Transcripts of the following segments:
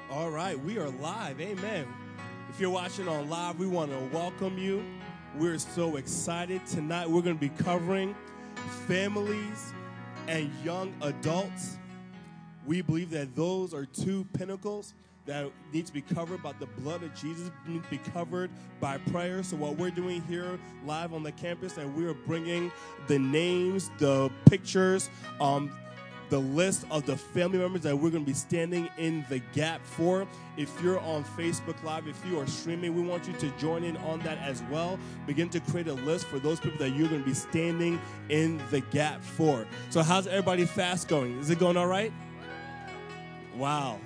All right, we are live. Amen. If you're watching on live, we want to welcome you. We're so excited. Tonight we're going to be covering families and young adults. We believe that those are two pinnacles that need to be covered by the blood of Jesus, need to be covered by prayer. So what we're doing here live on the campus, and we are bringing the names, the pictures, the list of the family members that we're going to be standing in the gap for. If you're on Facebook Live, if you are streaming, we want you to join in on that as well. Begin to create a list for those people that you're going to be standing in the gap for. So how's everybody fast going? Is it going all right? Wow.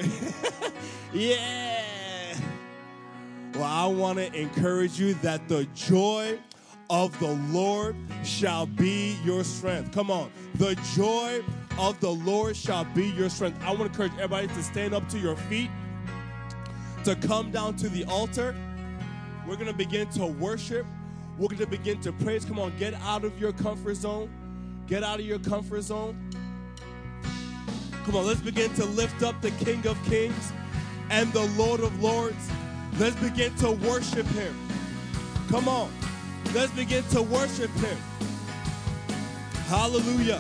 Yeah. Well, I want to encourage you that the joy of the Lord shall be your strength. Come on. The joy of the Lord shall be your strength. I want to encourage everybody to stand up to your feet, to come down to the altar. We're going to begin to worship. We're going to begin to praise. Come on, get out of your comfort zone. Get out of your comfort zone. Come on, let's begin to lift up the King of Kings and the Lord of Lords. Let's begin to worship him. Come on, let's begin to worship him. Hallelujah.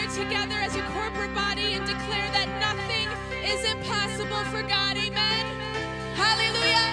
together as a corporate body and declare that nothing is impossible for God. Amen. Hallelujah.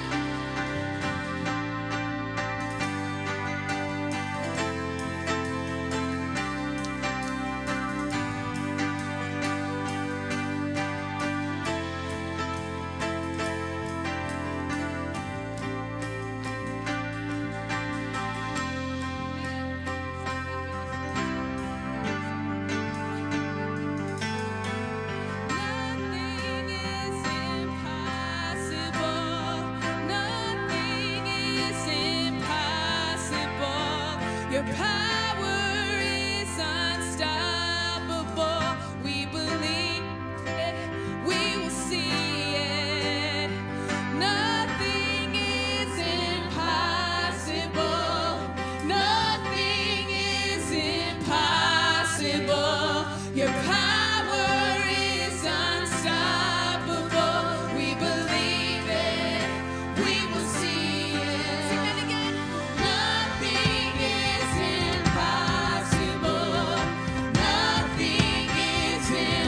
Your power is unstoppable. We believe it, we will see it. Nothing is impossible. Nothing is impossible. Your power is unstoppable. We believe it, we will see it. Sing that again. Nothing is impossible. Nothing is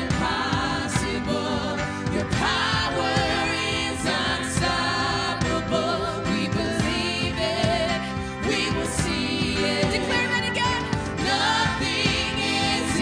impossible. Your power is unstoppable. We believe it, we will see it. Declare that again. Nothing is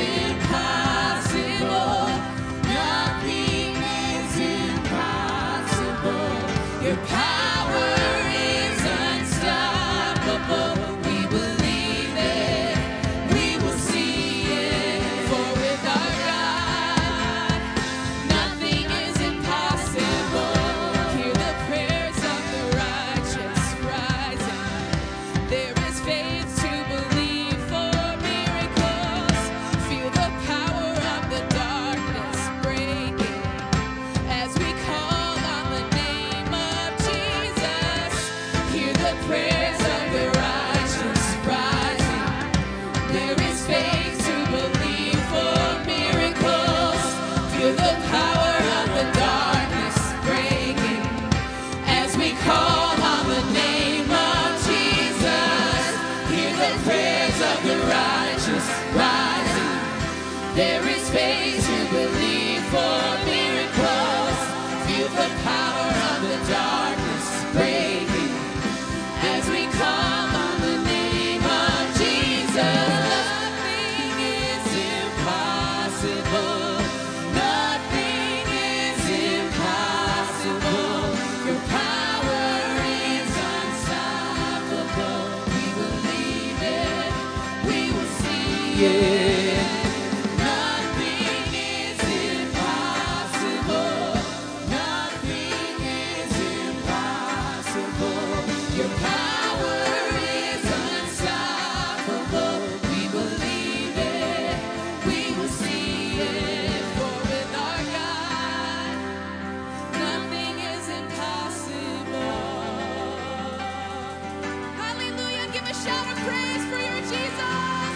impossible. Nothing is impossible. Your power is unstoppable. We believe it, we will see it. For with our God, nothing is impossible. Hear the prayers of the righteous rising. There is faith to believe for miracles. Feel the power of the darkness breaking as we call on the name of Jesus. Hear the prayers of the righteous rising. There is faith to believe for miracles. Feel the power of the darkness breaking as we call on the name of Jesus. Hear the prayers of the righteous rising. There is faith to believe for miracles. Feel the power of the darkness breaking as we call on the name of Jesus. Nothing is impossible. Nothing is impossible. Your power is unstoppable. We believe it, we will see it. Nothing is impossible. Nothing is impossible. Your power is unstoppable. We believe it, we will see it. For with our God, nothing is impossible. Hallelujah. Give a shout of praise for your Jesus.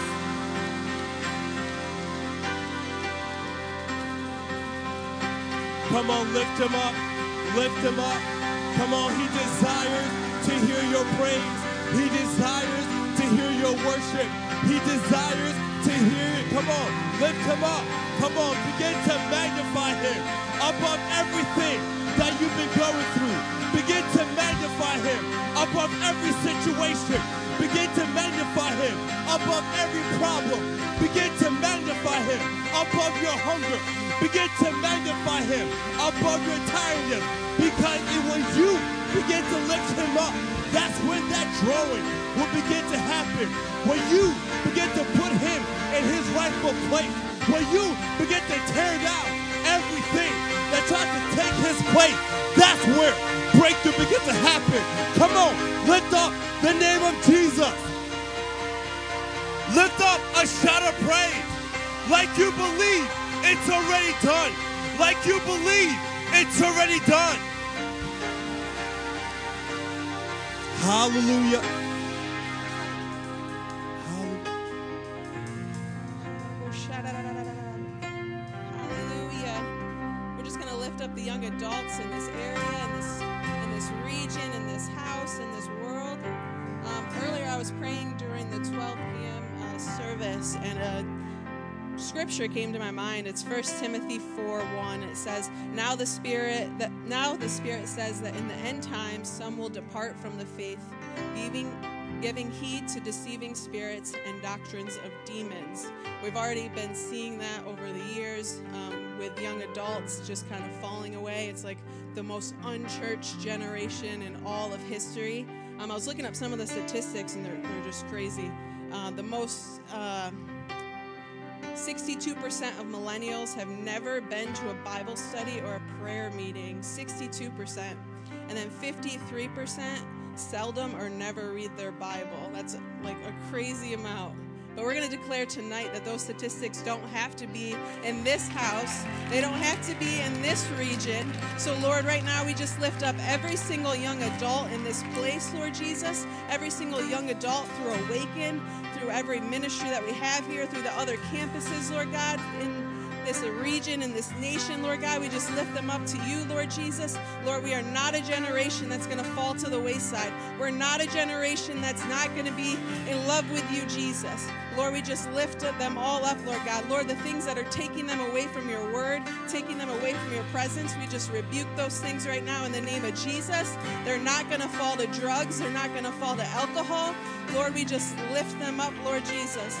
Come on, lift him up. Lift him up. Come on, he desires to hear your praise. He desires to hear your worship. He desires to hear it. Come on, lift him up. Come on, begin to magnify him above everything that you've been going through. Begin to magnify him above every situation. Begin to magnify him above every problem. Begin to magnify him above your hunger. Begin to magnify him above your tiredness. Because when you begin to lift him up, that's when that drawing will begin to happen. When you begin to put him in his rightful place. When you begin to tear down everything that tries to take his place, that's where breakthrough begins to happen. Come on, lift up the name of Jesus. Lift up a shout of praise. Like you believe it's already done. Like you believe it's already done. Hallelujah. Hallelujah. We're just going to lift up the young adults in this area, in this region, in this house, in this world. Earlier I was praying during the 12 p.m. Service, and a scripture came to my mind. It's 1 Timothy 4:1. It says, Now the Spirit says that in the end times some will depart from the faith, giving heed to deceiving spirits and doctrines of demons. We've already been seeing that over the years with young adults just kind of falling away. It's like the most unchurched generation in all of history. I was looking up some of the statistics, and they're just crazy. 62% of millennials have never been to a Bible study or a prayer meeting. 62%. And then 53% seldom or never read their Bible. That's like a crazy amount. But we're going to declare tonight that those statistics don't have to be in this house. They don't have to be in this region. So, Lord, right now we just lift up every single young adult in this place, Lord Jesus. Every single young adult through Awaken, through every ministry that we have here, through the other campuses, Lord God, in this region, in this nation, Lord God. We just lift them up to you, Lord Jesus. Lord, we are not a generation that's going to fall to the wayside. We're not a generation that's not going to be in love with you, Jesus. Lord, we just lift them all up, Lord God. Lord, the things that are taking them away from your word, taking them away from your presence, we just rebuke those things right now in the name of Jesus. They're not going to fall to drugs. They're not going to fall to alcohol. Lord, we just lift them up, Lord Jesus.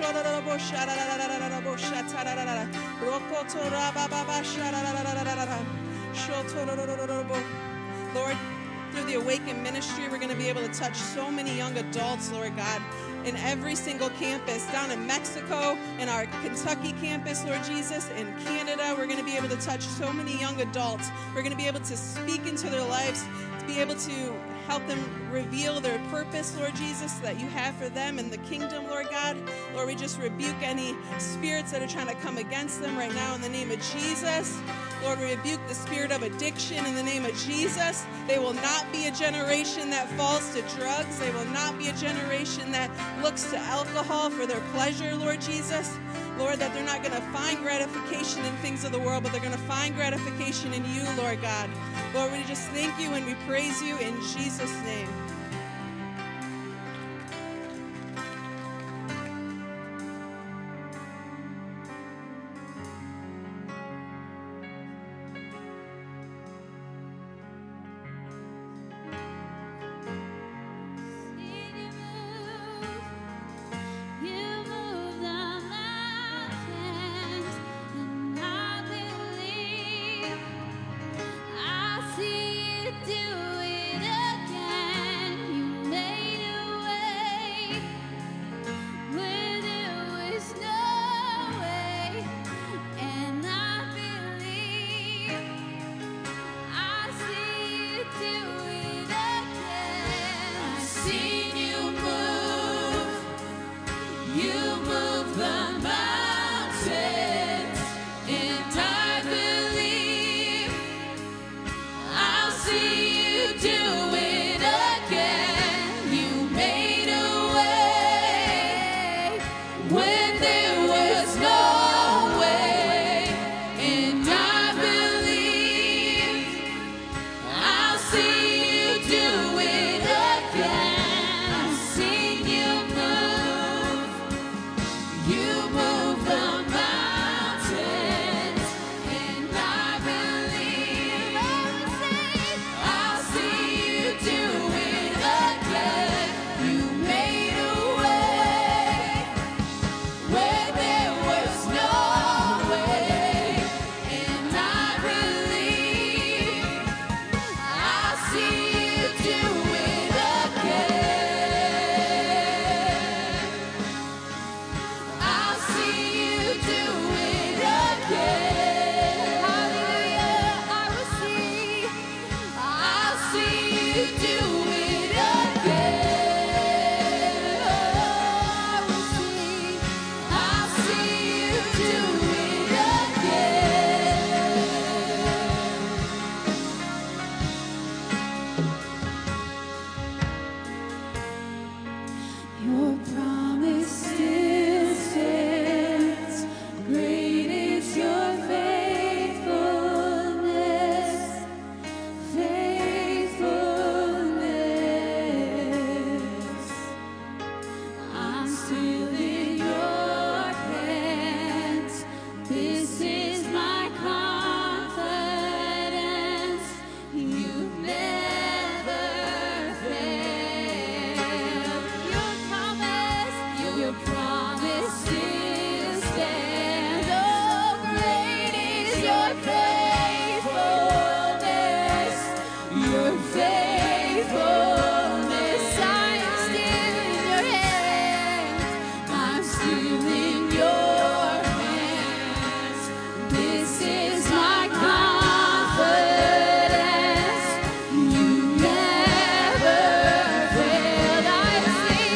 Lord, through the Awaken ministry, we're going to be able to touch so many young adults, Lord God, in every single campus, down in Mexico, in our Kentucky campus, Lord Jesus, in Canada. We're going to be able to touch so many young adults. We're going to be able to speak into their lives, to be able to help them reveal their purpose, Lord Jesus, that you have for them in the kingdom, Lord God. Lord, we just rebuke any spirits that are trying to come against them right now in the name of Jesus. Lord, we rebuke the spirit of addiction in the name of Jesus. They will not be a generation that falls to drugs. They will not be a generation that looks to alcohol for their pleasure, Lord Jesus. Lord, that they're not going to find gratification in things of the world, but they're going to find gratification in you, Lord God. Lord, we just thank you and we praise you in Jesus' name. Do it again. your faithfulness. I am still in your hands. I'm still in your hands. This is my confidence. You never failed. I've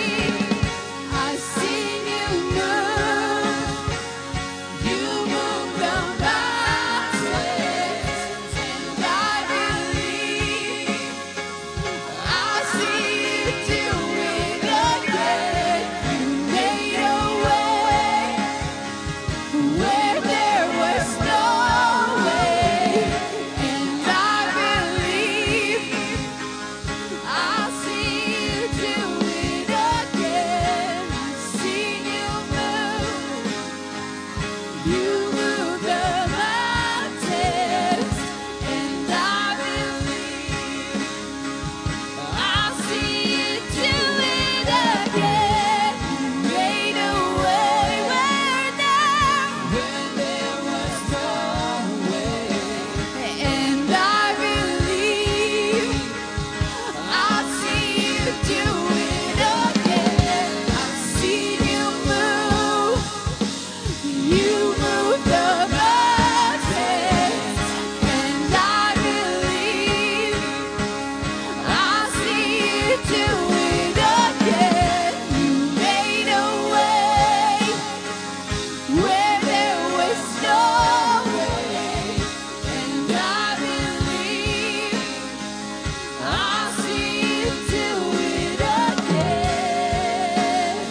seen you move. You move the mountains, and I believe I'll see you do it again. You made a way where there was no way, and I believe I'll see you do it again. I've seen you move. You move the mountains, and I believe I'll see you do it again. You made a way where there was no way, and I believe I'll see you do it again. I've seen you move. You move the mountains, and I believe I'll see you do it again. You made a way where there was no way, and I believe I'll see you do it again.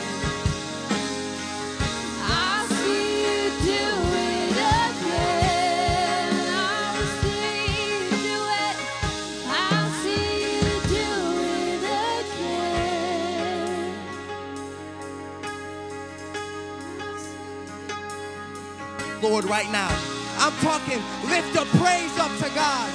I'll see you do it again. I'll see you do it. I'll see you do it again. Lord, right now. I'm talking, lift a praise up to God.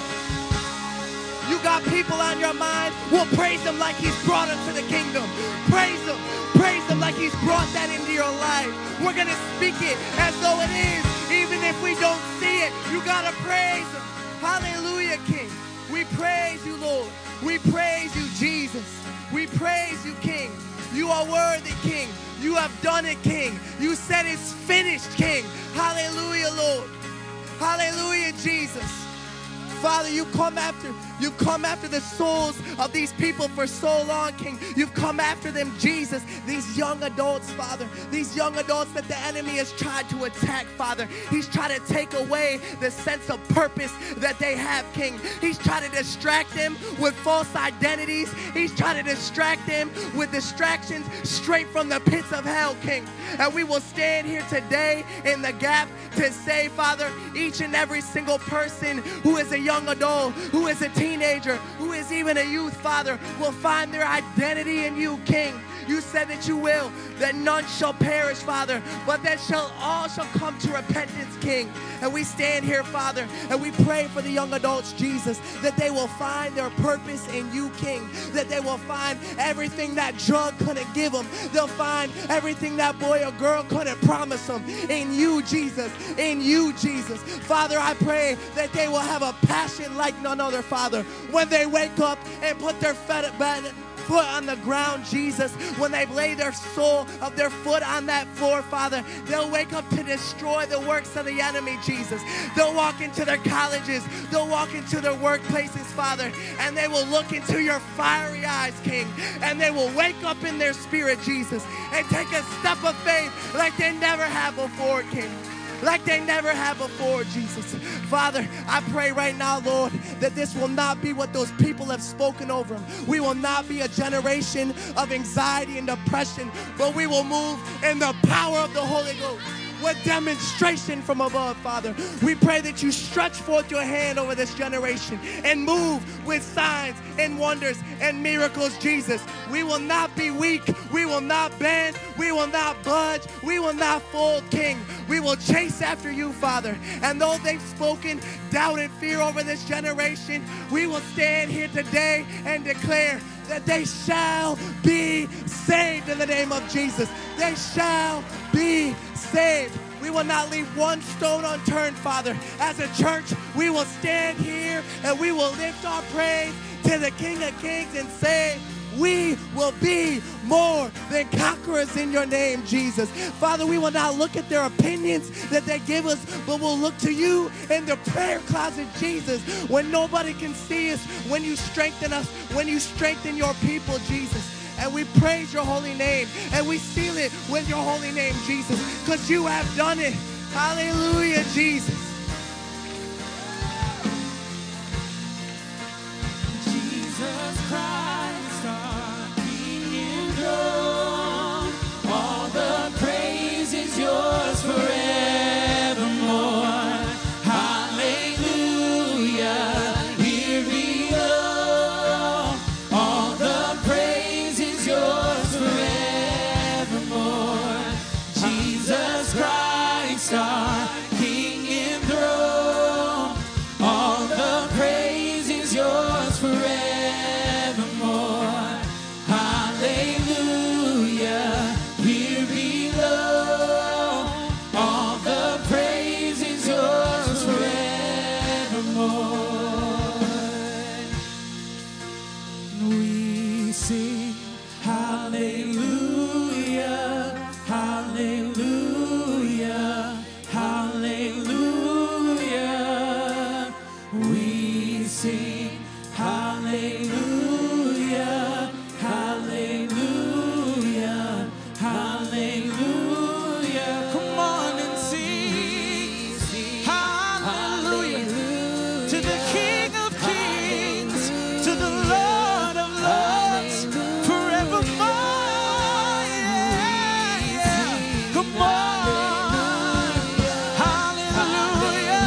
You got people on your mind, well, praise him like he's brought us to the kingdom. Praise him like he's brought that into your life. We're going to speak it as though it is, even if we don't see it. You got to praise him. Hallelujah, King. We praise you, Lord. We praise you, Jesus. We praise you, King. You are worthy, King. You have done it, King. You said it's finished, King. Hallelujah, Lord. Hallelujah, Jesus. Father, you've come after the souls of these people for so long, King. You've come after them, Jesus. These young adults, Father. These young adults that the enemy has tried to attack, Father. He's tried to take away the sense of purpose that they have, King. He's trying to distract them with false identities. He's trying to distract them with distractions straight from the pits of hell, King. And we will stand here today in the gap to say, Father, each and every single person who is a young adult, who is a teenager, who is even a youth, Father, will find their identity in you, King. You said that you will, that none shall perish, Father, but that all shall come to repentance, King. And we stand here, Father, and we pray for the young adults, Jesus, that they will find their purpose in you, King, that they will find everything that drug couldn't give them. They'll find everything that boy or girl couldn't promise them in you, Jesus, in you, Jesus. Father, I pray that they will have a passion like none other, Father, when they wake up and put their foot on the ground, Jesus, when they lay their sole of their foot on that floor, Father, they'll wake up to destroy the works of the enemy, Jesus. They'll walk into their colleges, they'll walk into their workplaces, Father, and they will look into your fiery eyes, King, and they will wake up in their spirit, Jesus, and take a step of faith like they never have before, King. Like they never have before, Jesus. Father, I pray right now, Lord, that this will not be what those people have spoken over them. We will not be a generation of anxiety and depression, but we will move in the power of the Holy Ghost with demonstration from above, Father. We pray that you stretch forth your hand over this generation and move with signs and wonders and miracles, Jesus. We will not be weak. We will not bend. We will not budge. We will not fold, King. We will chase after you, Father. And though they've spoken doubt and fear over this generation, we will stand here today and declare that they shall be saved in the name of Jesus. They shall be saved. We will not leave one stone unturned, Father. As a church, we will stand here and we will lift our praise to the King of Kings and say, we will be more than conquerors in your name, Jesus. Father, we will not look at their opinions that they give us, but we'll look to you in the prayer closet, Jesus, when nobody can see us, when you strengthen us, when you strengthen your people, Jesus. And we praise your holy name, and we seal it with your holy name, Jesus, because you have done it. Hallelujah, Jesus. Jesus Christ, our King enthroned, all the praise is yours forevermore. Hallelujah, here below, all the praise is yours forevermore. Jesus Christ, our King enthroned, all the praise is yours forevermore. Hallelujah, here below, all the praise is yours forevermore. We sing hallelujah, hallelujah, hallelujah. We sing hallelujah, hallelujah, hallelujah. Come on and sing hallelujah to the King of Kings, to the Lord of Lords, forevermore. Yeah. Come on. Hallelujah.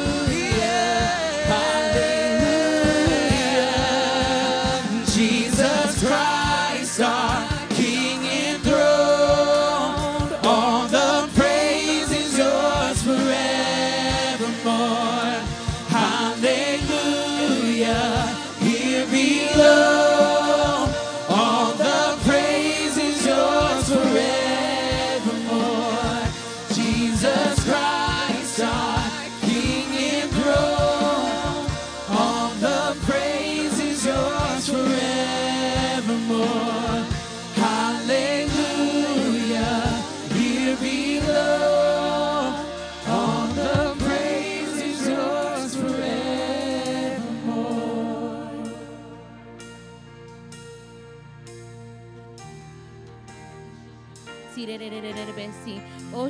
Yeah. Jesus Christ, our King enthroned, all the praise is yours forevermore. Hallelujah, here below, all the praise is yours forevermore. Jesus Christ, our King enthroned, all the praise is yours forevermore. Hallelujah, here below, all the praise is yours forevermore. Oh,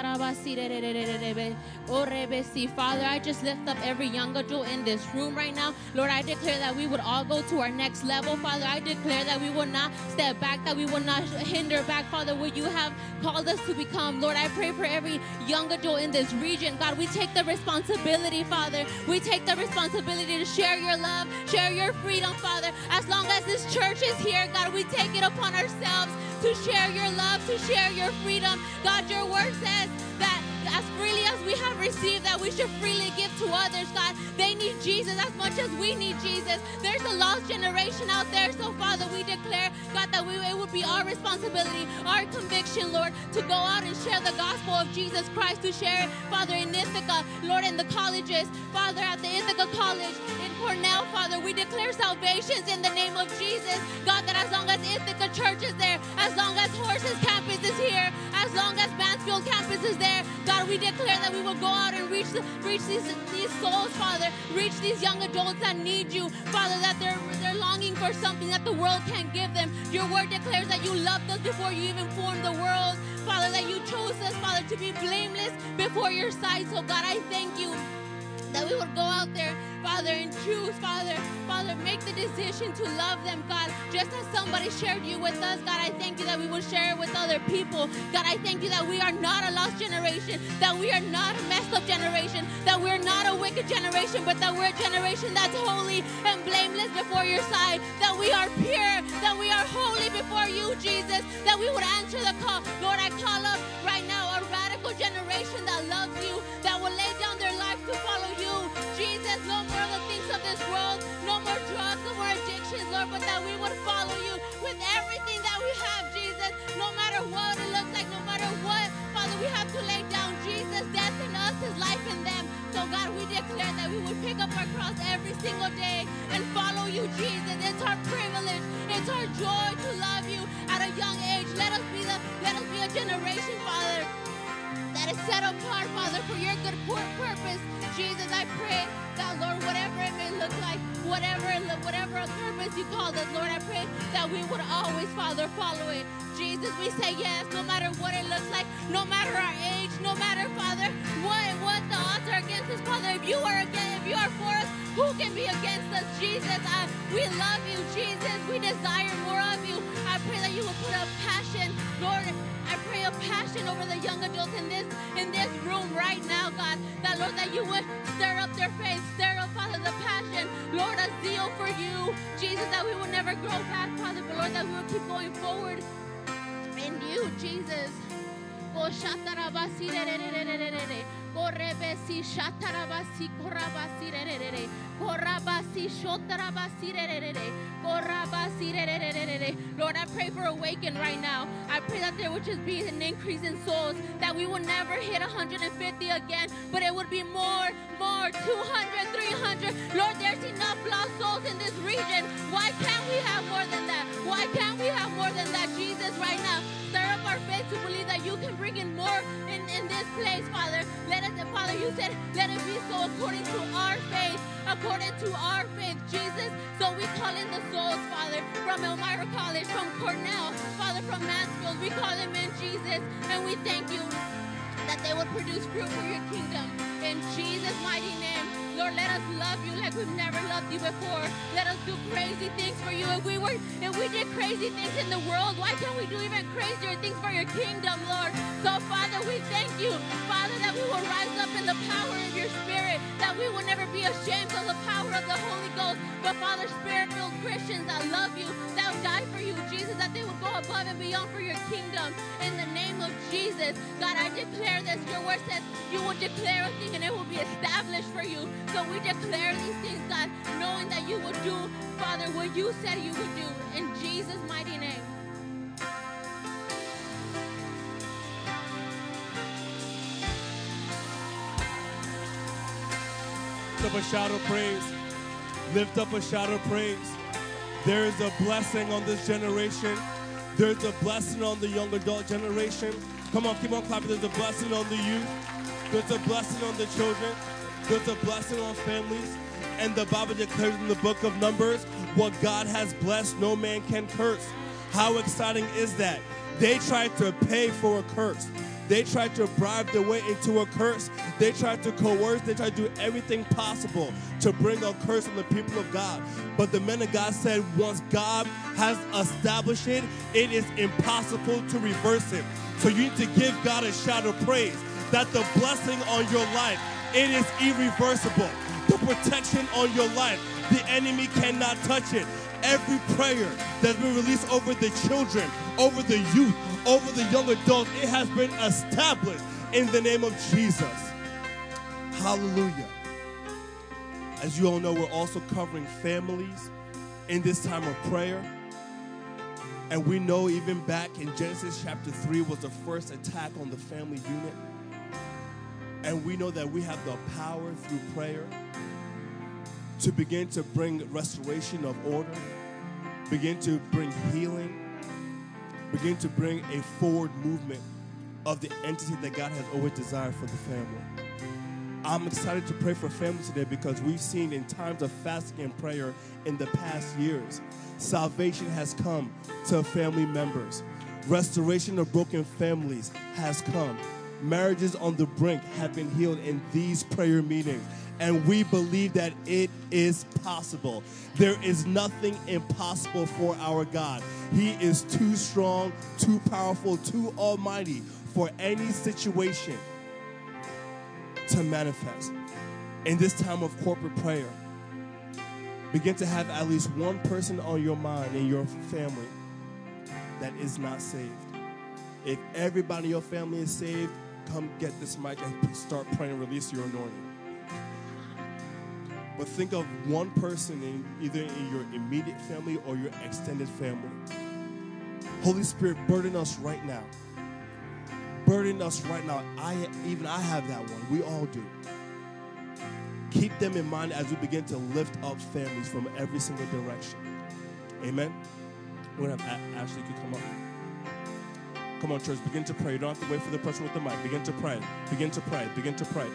Father, I just lift up every young adult in this room right now. Lord, I declare that we would all go to our next level. Father, I declare that we will not step back, that we will not hinder back, Father, what you have called us to become. Lord, I pray for every young adult in this region. God, we take the responsibility, Father. We take the responsibility to share your love, share your freedom, Father. As long as this church is here, God, we take it upon ourselves to share your love, to share your freedom. God, your word says that as freely as we have received, that we should freely give to others, God. They need Jesus as much as we need Jesus. There's a lost generation out there. So, Father, we declare, God, that it would be our responsibility, our conviction, Lord, to go out and share the gospel of Jesus Christ, to share it, Father, in Ithaca, Lord, in the colleges, Father, at the Ithaca College, in Cornell, Father, we declare salvations in the name of Jesus. God, that as long as Ithaca Church is there, as long as Horses Campus is here, as long as Mansfield Campus is there, God, we declare that we will go out and reach these souls, Father, reach these young adults that need you, Father, that they're longing for something that the world can't give them. Your word declares that you loved us before you even formed the world, Father, that you chose us, Father, to be blameless before your sight. So, God, I thank you that we would go out there, Father, and choose, Father, make the decision to love them, God, just as somebody shared you with us. God, I thank you that we will share it with other people. God, I thank you that we are not a lost generation, that we are not a messed up generation, that we're not a wicked generation, but that we're a generation that's holy and blameless before your sight, that we are pure, that we are holy before you, Jesus, that we would answer the call. Lord, I call up right now a radical generation that loves you, that will lay down their life to follow you. Jesus, no more of the things of this world, no more drugs, no more addictions, Lord, but that we would follow you with everything that we have, Jesus, no matter what it looks like, no matter what, Father, we have to lay down, Jesus. his life in them. So God, we declare that we would pick up our cross every single day and follow you, Jesus. It's our privilege. It's our joy to love you at a young age. Let us be a generation, Father, that is set apart, Father, for your good purpose. Jesus, I pray that, Lord, whatever it may look like, whatever purpose you called us, Lord, I pray that we would always, Father, follow it. Jesus, we say yes, no matter what it looks like, no matter our age, no matter, Father, what the odds are against us, Father. If you are for us, who can be against us, Jesus? We love you, Jesus. We desire more of you. I pray that you will put a passion, Lord. I pray a passion over the young adults in this room right now, God. That, Lord, that you would stir up their faith, stir up, Father, the passion. Lord, a zeal for you. Jesus, that we will never grow back, Father, but, Lord, that we will keep going forward in you, Jesus. Oh, shatarabasi, Korebesi, shatarabasi, korabasi, korabasi, shotarabasi, korabasi. Lord, I pray for awaken right now. I pray that there would just be an increase in souls, that we would never hit 150 again, but it would be more, 200, 300. Lord, there's enough lost souls in this region. Why can't we have more than that? Why can't we have more than that, Jesus, right now? Stir up our faith to believe that you can bring in more in this place, Father. Father, you said, let it be so according to our faith, Jesus. So we call in the souls, Father, from Elmira College, from Cornell, Father, from Mansfield. We call them in, Jesus, and we thank you that they would produce fruit for your kingdom. In Jesus' mighty name, Lord, let us love you like we've never loved you before. Let us do crazy things for you. If we did crazy things in the world, why can't we do even crazier things for your kingdom, Lord? So, Father, we thank you, Father, that we will rise up in the power of your Spirit, that we will never be ashamed of the power of the Holy Ghost. But, Father, Spirit-filled Christians that love you, that will die for you, Jesus, that they will go above and beyond for your kingdom. In the name of Jesus, God, I declare this. Your word says you will declare a thing and it will be established for you. So we declare these things, God, knowing that you will do, Father, what you said you would do. In Jesus' mighty name. Lift up a shout of praise. Lift up a shout of praise. There is a blessing on this generation. There's a blessing on the young adult generation. Come on, keep on clapping. There's a blessing on the youth. There's a blessing on the children. There's a blessing on families. And the Bible declares in the book of Numbers, what God has blessed, no man can curse. How exciting is that? They tried to pay for a curse. They tried to bribe their way into a curse. They tried to coerce. They tried to do everything possible to bring a curse on the people of God. But the men of God said, once God has established it, it is impossible to reverse it. So you need to give God a shout of praise that the blessing on your life, it is irreversible. The protection on your life, the enemy cannot touch it. Every prayer that's been released over the children, over the youth, over the young adults, it has been established in the name of Jesus. Hallelujah. As you all know, we're also covering families in this time of prayer. And we know even back in Genesis chapter 3 was the first attack on the family unit. And we know that we have the power through prayer to begin to bring restoration of order, begin to bring healing, begin to bring a forward movement of the entity that God has always desired for the family. I'm excited to pray for families today because we've seen in times of fasting and prayer in the past years, salvation has come to family members. Restoration of broken families has come. Marriages on the brink have been healed in these prayer meetings. And we believe that it is possible. There is nothing impossible for our God. He is too strong, too powerful, too almighty for any situation to manifest. In this time of corporate prayer, begin to have at least one person on your mind in your family that is not saved. If everybody in your family is saved, come get this mic and start praying, release your anointing. But think of one person either in your immediate family or your extended family. Holy Spirit, burden us right now. burden us right now. I have that one. We all do. Keep them in mind as we begin to lift up families from every single direction. Amen. We're going to have Ashley could come up. Come on, church. Begin to pray. You don't have to wait for the person with the mic. Begin to pray. Begin to pray. Begin to pray.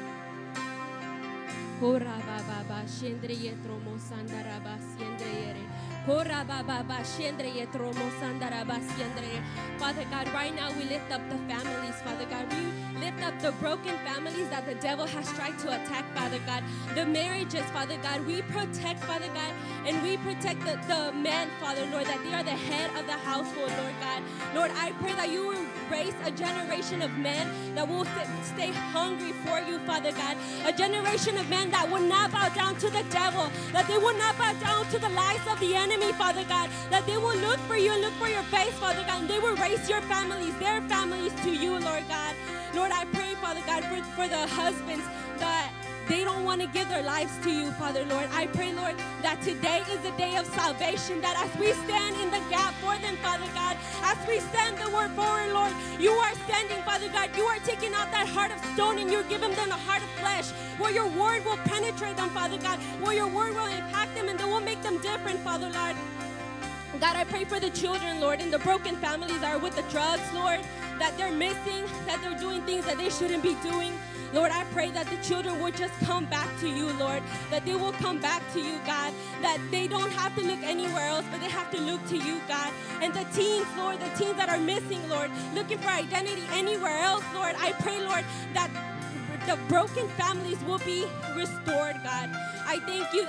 Father God, right now we lift up the families, Father God. We lift up the broken families that the devil has tried to attack, Father God. The marriages, Father God, we protect, Father God, and we protect the men, Father, Lord, that they are the head of the household, Lord God. Lord, I pray that you will raise a generation of men that will stay hungry for you, Father God. A generation of men that will not bow down to the devil, that they will not bow down to the lies of the enemy, Father God, that they will look for you and look for your face, Father God, and they will raise your families, their families to you, Lord God. Lord, I pray, Father God, for the husbands that they don't want to give their lives to you, Father, Lord. I pray, Lord, that today is the day of salvation, that as we stand in the gap for them, Father God, as we stand the word forward, Lord, you are standing, Father God. You are taking out that heart of stone and you're giving them a heart of flesh, where your word will penetrate them, Father God, where your word will impact them and that will make them different, Father, Lord. God, I pray for the children, Lord, and the broken families that are with the drugs, Lord, that they're missing, that they're doing things that they shouldn't be doing. Lord, I pray that the children will just come back to you, Lord, that they will come back to you, God, that they don't have to look anywhere else, but they have to look to you, God. And the teens, Lord, the teens that are missing, Lord, looking for identity anywhere else, Lord, I pray, Lord, that the broken families will be restored, God. I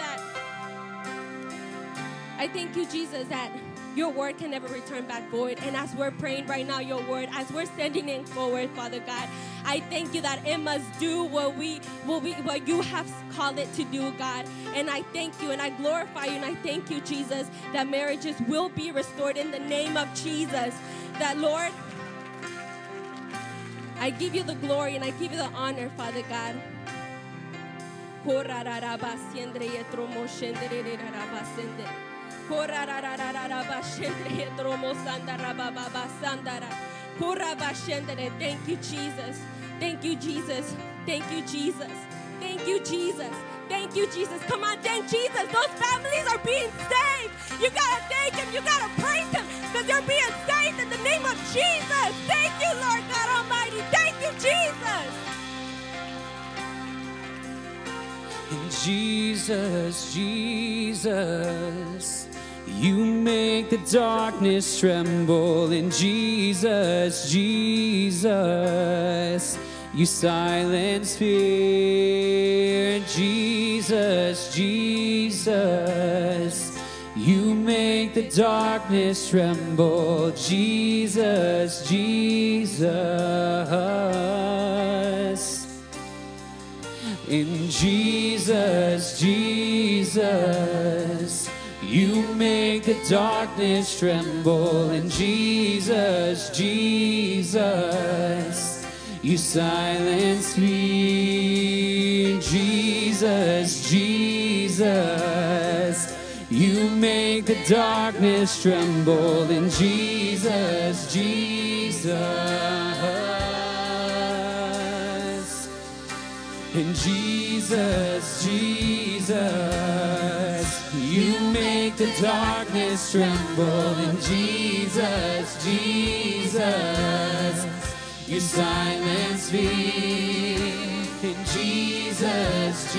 thank you, Jesus, that your word can never return back void. And as we're praying right now, your word, as we're standing in forward, Father God, I thank you that it must do what you have called it to do, God. And I thank you and I glorify you and I thank you, Jesus, that marriages will be restored in the name of Jesus. That, Lord, I give you the glory and I give you the honor, Father God. Thank you, Jesus. Thank you, Jesus. Thank you, Jesus. Thank you, Jesus. Thank you, Jesus. Come on, thank Jesus. Those families are being saved. You got to thank him. You got to praise him because they're being saved in the name of Jesus. Thank you, Lord God Almighty. Thank you, Jesus. In Jesus, Jesus, you make the darkness tremble. In Jesus, Jesus, you silence fear. Jesus, Jesus, you make the darkness tremble. Jesus, Jesus. In Jesus, Jesus, you make the darkness tremble. In Jesus, Jesus, you silence fear. Jesus, Jesus, you make the darkness tremble. In Jesus, Jesus. In Jesus, Jesus, you make the darkness tremble. In Jesus, Jesus, you silence fear. In Jesus,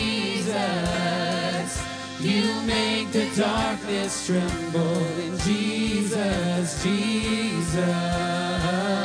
Jesus, you make the darkness tremble. In Jesus, Jesus.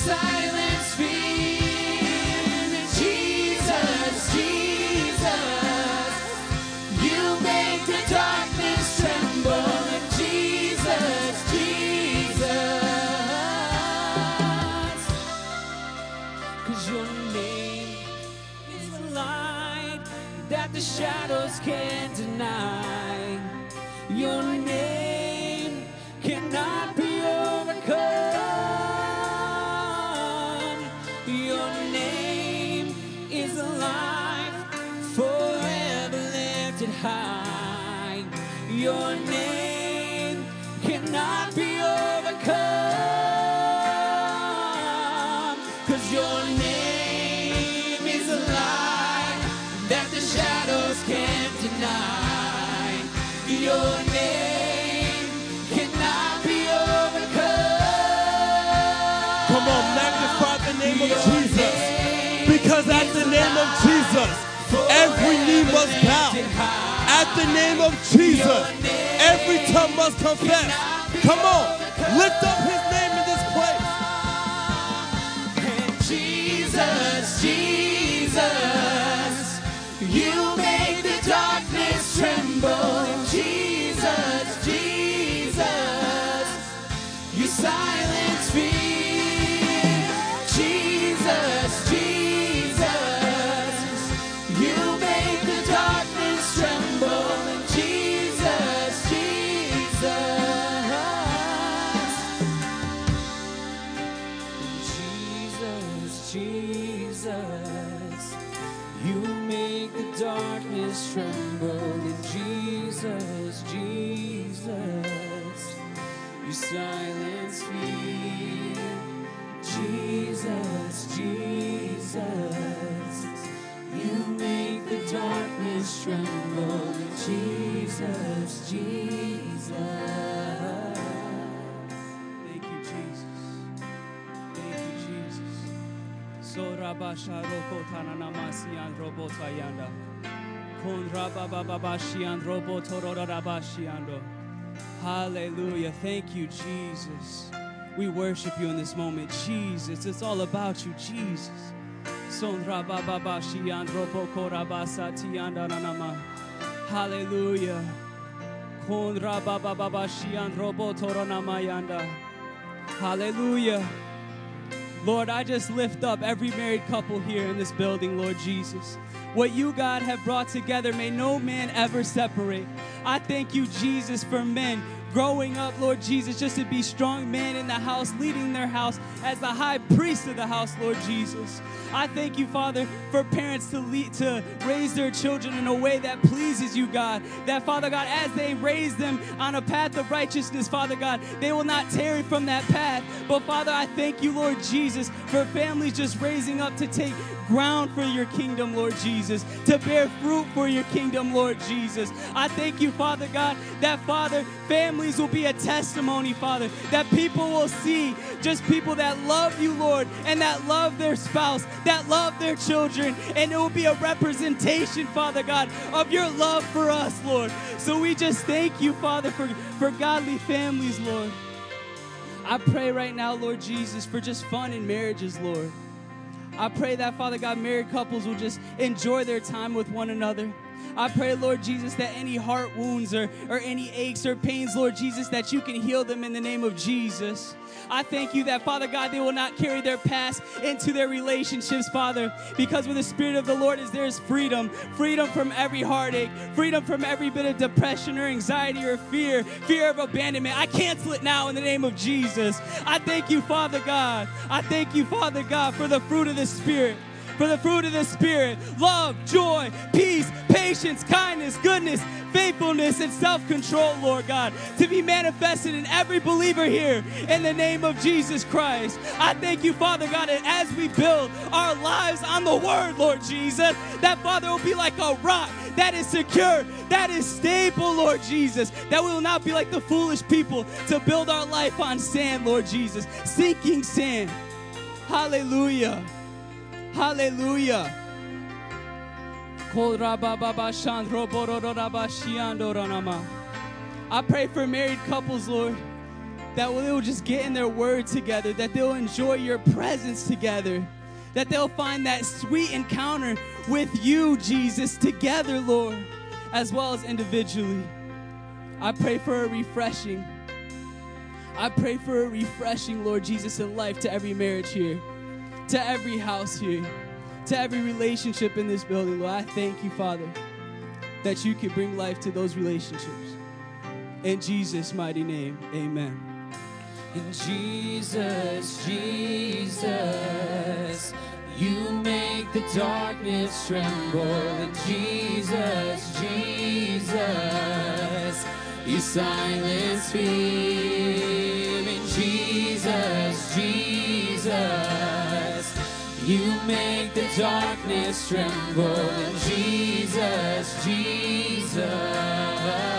silence fear. Jesus, Jesus, you make the darkness tremble. Jesus, Jesus, 'cause your name is a light that the shadows can't deny. Your name cannot be overcome. Your name is a light forever lifted high. Your name cannot be overcome. 'Cause your name is a light that the shadows can't deny. Your name cannot be overcome. Come on, magnify the name of Jesus. Because at the name of Jesus, every knee must bow. At the name of Jesus, every tongue must confess. Come on, lift up his name in this place. And Jesus, Jesus, you make the darkness tremble. And Jesus, Jesus, you silence fear. Jesus, Jesus, you make the darkness tremble. And Jesus, Jesus, Jesus, Jesus, you make the darkness tremble. And Jesus, Jesus, you silence fear. Jesus, Jesus, you make the darkness tremble. And Jesus, Jesus. Thank you, Jesus. Thank you, Jesus. So rabasha roko tananamasian robotayanda. Kon rabababashian robotororabashiando. Hallelujah. Thank you, Jesus. We worship you in this moment, Jesus. It's all about you, Jesus. Son rabababashian robokorabasatianda nanama. Hallelujah. Kon rabababashian robotoronamayanda. Hallelujah. Lord, I just lift up every married couple here in this building, Lord Jesus. What you, God, have brought together, may no man ever separate. I thank you, Jesus, for men growing up, Lord Jesus, just to be strong men in the house, leading their house as the high priest of the house, Lord Jesus. I thank you, Father, for parents to raise their children in a way that pleases you, God. That, Father God, as they raise them on a path of righteousness, Father God, they will not tarry from that path. But, Father, I thank you, Lord Jesus, for families just raising up to take ground for your kingdom, Lord Jesus, to bear fruit for your kingdom, Lord Jesus. I thank you, Father God, that, Father, families will be a testimony, Father, that people will see just people that love you, Lord, and that love their spouse, that love their children, and it will be a representation, Father God, of your love for us, Lord. So we just thank you, Father, for godly families, Lord. I pray right now, Lord Jesus, for just fun in marriages, Lord. I pray that, Father God, married couples will just enjoy their time with one another. I pray, Lord Jesus, that any heart wounds or any aches or pains, Lord Jesus, that you can heal them in the name of Jesus. I thank you that, Father God, they will not carry their past into their relationships, Father, because where the Spirit of the Lord is, there is freedom. Freedom from every heartache, freedom from every bit of depression or anxiety or fear of abandonment. I cancel it now in the name of Jesus. I thank you, Father God. I thank you, Father God, for the fruit of the Spirit. For the fruit of the Spirit, love, joy, peace, patience, kindness, goodness, faithfulness, and self-control, Lord God, to be manifested in every believer here in the name of Jesus Christ. I thank you, Father God, that as we build our lives on the Word, Lord Jesus, that, Father, will be like a rock that is secure, that is stable, Lord Jesus, that we will not be like the foolish people to build our life on sand, Lord Jesus, sinking sand. Hallelujah. Hallelujah. I pray for married couples, Lord, that they will just get in their word together, that they'll enjoy your presence together, that they'll find that sweet encounter with you, Jesus, together, Lord, as well as individually. I pray for a refreshing. I pray for a refreshing, Lord Jesus, in life to every marriage here, to every house here, to every relationship in this building, Lord. I thank you, Father, that you can bring life to those relationships. In Jesus' mighty name, amen. In Jesus, Jesus, you make the darkness tremble. In Jesus, Jesus, you silence fear. In Jesus, Jesus, you make the darkness tremble. In Jesus, Jesus.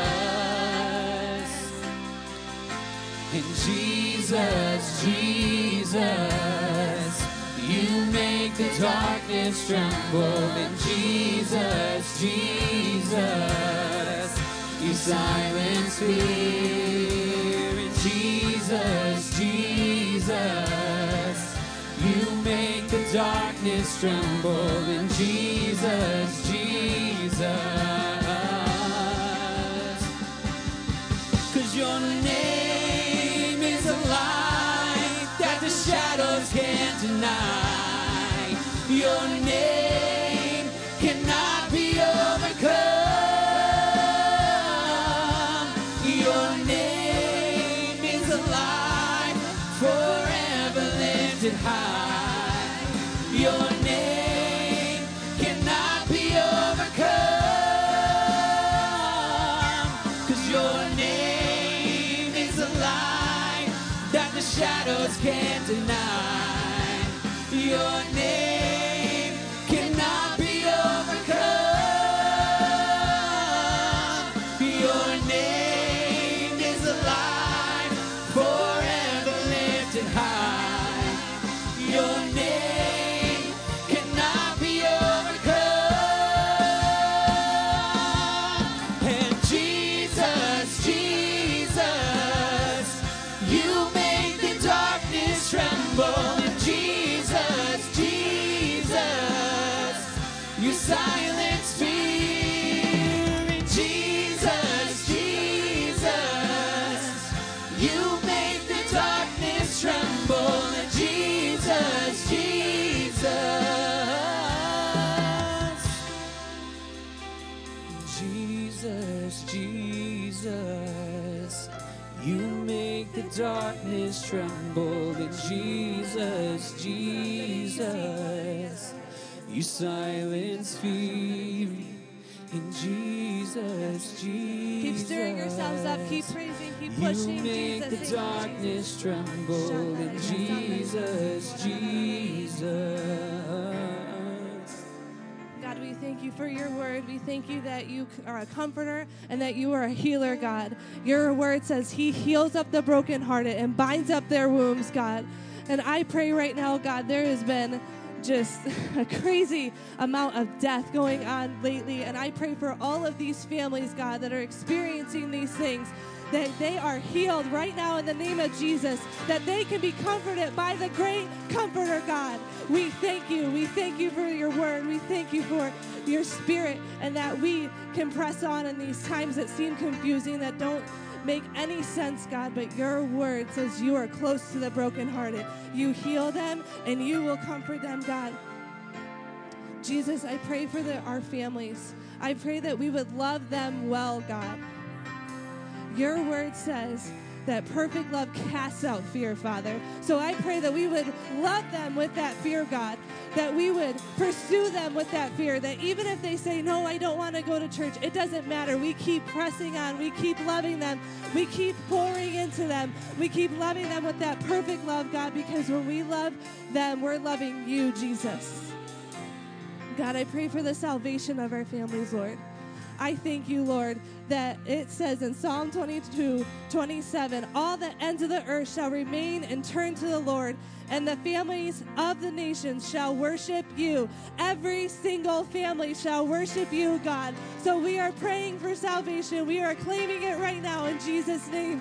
In Jesus, Jesus, you make the darkness tremble. In Jesus, Jesus, you silence fear. In Jesus, Jesus, you make the darkness tremble. In Jesus, Jesus, 'cause your name is a light that the shadows can't deny. Your name cannot be overcome. Your name is a light forever lifted high. Your name cannot be overcome. 'Cause your name is a light that the shadows can't deny. Your name cannot be overcome. Your name is a light forever lifted high. Your name cannot be overcome. And Jesus, Jesus, you make the darkness tremble. In Jesus, Jesus, you silence fear. In Jesus, Jesus, you make the darkness tremble. In Jesus, Jesus, Jesus, Jesus, you make the darkness tremble. In Jesus, Jesus, you silence fear. In Jesus, Jesus, Keep stirring yourselves up. Keep praising. Keep pushing. you make Jesus, the thank you, darkness tremble. In Jesus, Jesus. God, we thank you for your word. We thank you that you are a comforter and that you are a healer, God. Your word says he heals up the brokenhearted and binds up their wounds, God. And I pray right now, God, there has been just a crazy amount of death going on lately. And I pray for all of these families, God, that are experiencing these things, that they are healed right now in the name of Jesus, that they can be comforted by the great comforter, God. We thank you. We thank you for your word. We thank you for your spirit, and that we can press on in these times that seem confusing, that don't make any sense, God, but your word says you are close to the brokenhearted. You heal them and you will comfort them, God. Jesus, I pray for our families. I pray that we would love them well, God. Your word says that perfect love casts out fear, Father. So I pray that we would love them with that fear, God, that we would pursue them with that fear, that even if they say, no, I don't want to go to church, it doesn't matter. We keep pressing on. We keep loving them. We keep pouring into them. We keep loving them with that perfect love, God, because when we love them, we're loving you, Jesus. God, I pray for the salvation of our families, Lord. I thank you, Lord, that it says in Psalm 22:27, all the ends of the earth shall remain and turn to the Lord, and the families of the nations shall worship you. Every single family shall worship you, God. So we are praying for salvation. We are claiming it right now in Jesus' name,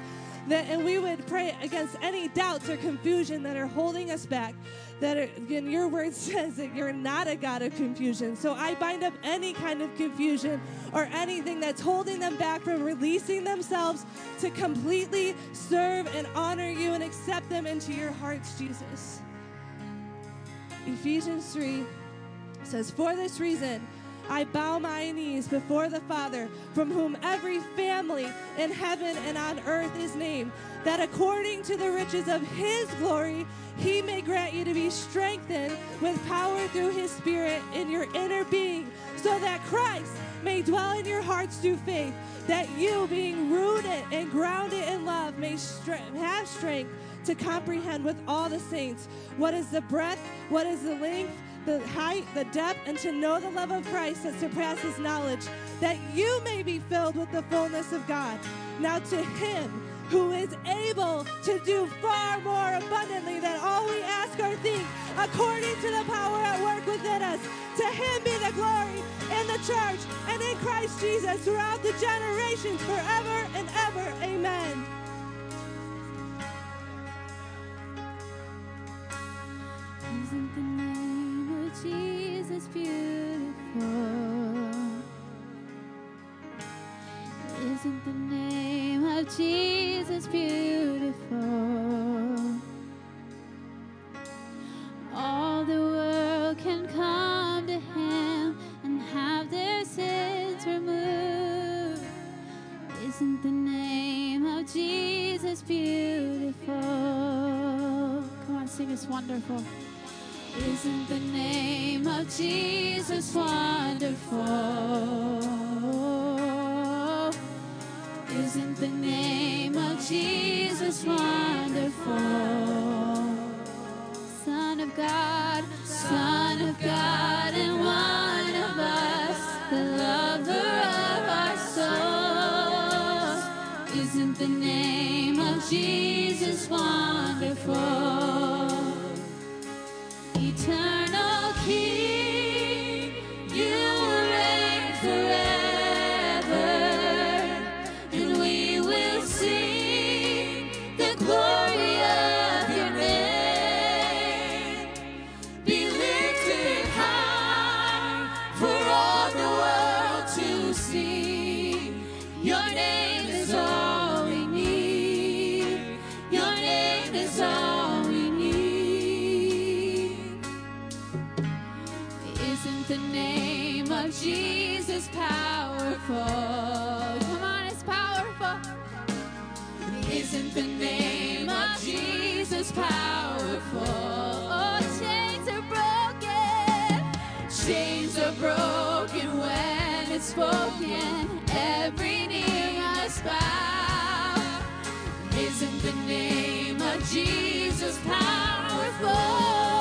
And we would pray against any doubts or confusion that are holding us back. Again, your word says that you're not a God of confusion. So I bind up any kind of confusion or anything that's holding them back from releasing themselves to completely serve and honor you and accept them into your hearts, Jesus. Ephesians 3 says, "For this reason, I bow my knees before the Father, from whom every family in heaven and on earth is named, that according to the riches of his glory, he may grant you to be strengthened with power through his Spirit in your inner being, so that Christ may dwell in your hearts through faith, that you, being rooted and grounded in love, may have strength to comprehend with all the saints what is the breadth, what is the length, the height, the depth, and to know the love of Christ that surpasses knowledge, that you may be filled with the fullness of God. Now to him who is able to do far more abundantly than all we ask or think, according to the power at work within us, to him be the glory in the church and in Christ Jesus throughout the generations, forever and ever. Amen." Isn't the name of Jesus beautiful? Isn't the name of Jesus beautiful? All the world can come to him and have their sins removed. Isn't the name of Jesus beautiful? Come on, sing, it's wonderful. Isn't the name of Jesus wonderful? Isn't the name of Jesus wonderful? Son of God, and one of us, the lover of our souls. Isn't the name of Jesus wonderful? Eternal King, you reign forever, and we will sing the glory of your name. Be lifted high for all the world to see. Your name is all we need. Your name is all we need. Isn't the name of Jesus powerful? Come on, it's powerful. Isn't the name of Jesus powerful? Oh, chains are broken. Chains are broken when it's spoken. Every knee must bow. Isn't the name of Jesus powerful?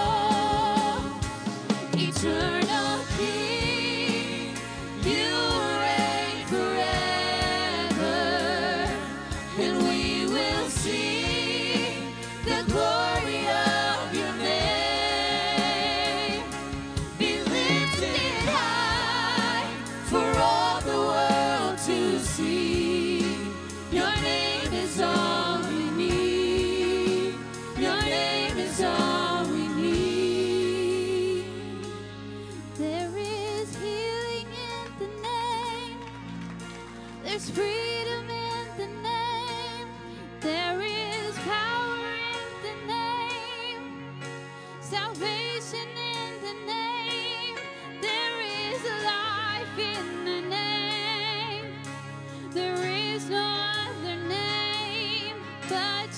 Eternal King, you reign forever, and we will sing the glory of your name. Be lifted high for all the world to see. Your name is all we need. Your name is all we need. There is healing in the name. There's freedom in the name. There is power in the name. Salvation in the name. There is life in the name. There is no other name but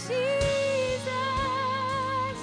Jesus.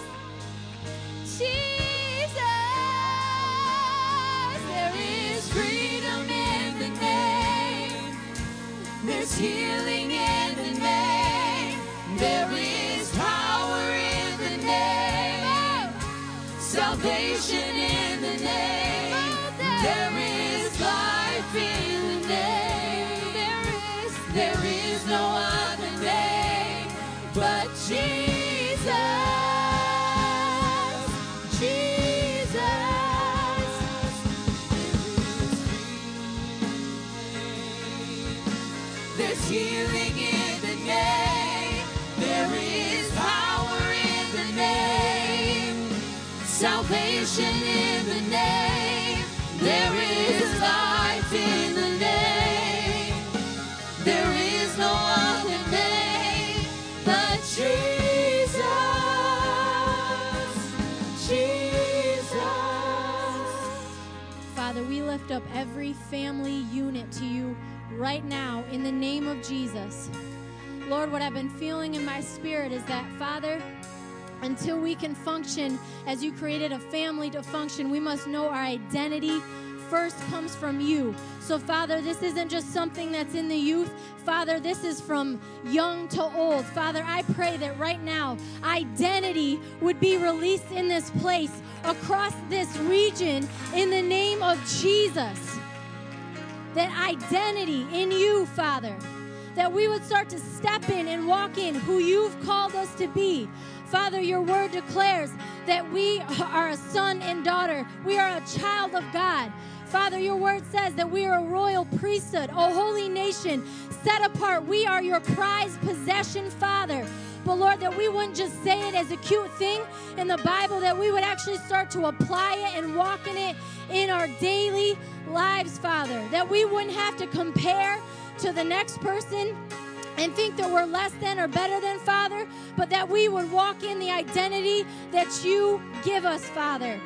Jesus. There is freedom in the name. There's healing in the name. There is power in the name. Salvation in the name. There is life in the name. There is no other name but Jesus. Jesus. There's healing in the name. salvation in the name. There is life in the name. There is no other name but Jesus. Jesus. Father, we lift up every family unit to you right now in the name of Jesus. Lord, what I've been feeling in my spirit is that, Father, until we can function as you created a family to function, we must know our identity first comes from you. So, Father, this isn't just something that's in the youth. Father, this is from young to old. Father, I pray that right now, identity would be released in this place, across this region, in the name of Jesus. That identity in you, Father, that we would start to step in and walk in who you've called us to be. Father, your word declares that we are a son and daughter. We are a child of God. Father, your word says that we are a royal priesthood, a holy nation, set apart. We are your prized possession, Father. But Lord, that we wouldn't just say it as a cute thing in the Bible, that we would actually start to apply it and walk in it in our daily lives, Father. That we wouldn't have to compare to the next person and think that we're less than or better than, Father, but that we would walk in the identity that you give us, Father,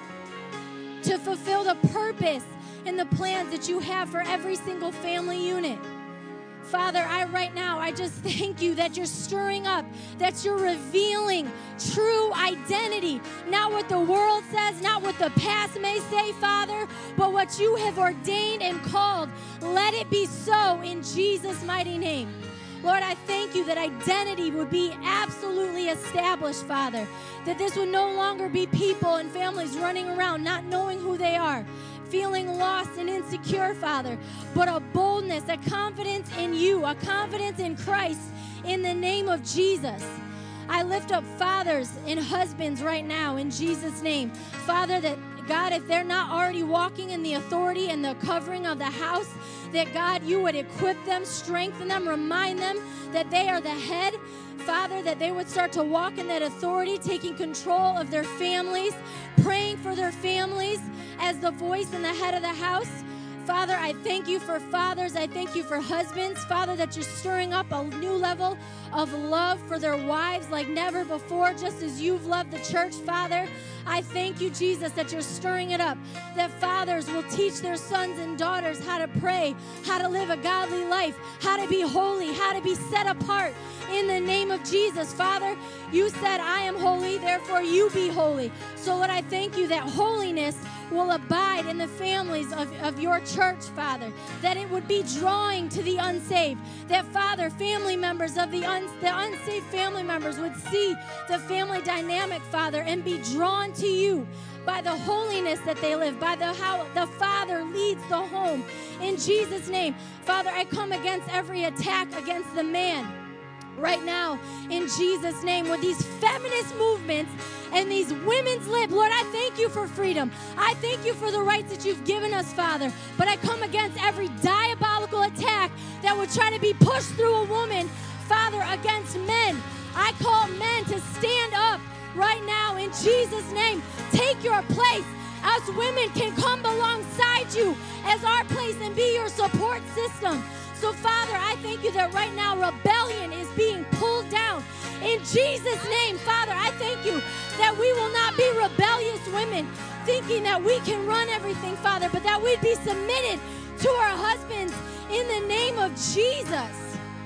to fulfill the purpose and the plans that you have for every single family unit. Father, right now, I just thank you that you're stirring up, that you're revealing true identity. Not what the world says, not what the past may say, Father, but what you have ordained and called. Let it be so in Jesus' mighty name. Lord, I thank you that identity would be absolutely established, Father. That this would no longer be people and families running around not knowing who they are, feeling lost and insecure, Father, but a boldness, a confidence in you, a confidence in Christ in the name of Jesus. I lift up fathers and husbands right now in Jesus' name. Father, that God, if they're not already walking in the authority and the covering of the house, that God, you would equip them, strengthen them, remind them that they are the head. Father, that they would start to walk in that authority, taking control of their families, praying for their families as the voice and the head of the house. Father, I thank you for fathers. I thank you for husbands. Father, that you're stirring up a new level of love for their wives like never before, just as you've loved the church, Father. I thank you, Jesus, that you're stirring it up, that fathers will teach their sons and daughters how to pray, how to live a godly life, how to be holy, how to be set apart in the name of Jesus. Father, you said, I am holy, therefore you be holy. So, Lord, I thank you that holiness will abide in the families of your church, Father, that it would be drawing to the unsaved, that, Father, family members of the unsaved family members would see the family dynamic, Father, and be drawn to you by the holiness that they live, by how the Father leads the home. In Jesus' name, Father, I come against every attack against the man right now in Jesus' name with these feminist movements and these women's lib. Lord, I thank you for freedom. I thank you for the rights that you've given us, Father. But I come against every diabolical attack that would try to be pushed through a woman, Father, against men. I call men to stand up right now in Jesus' name. Take your place. Us women can come alongside you as our place and be your support system. So, Father, I thank you that right now rebellion is being pulled down. In Jesus' name, Father, I thank you that we will not be rebellious women thinking that we can run everything, Father, but that we'd be submitted to our husbands in the name of Jesus.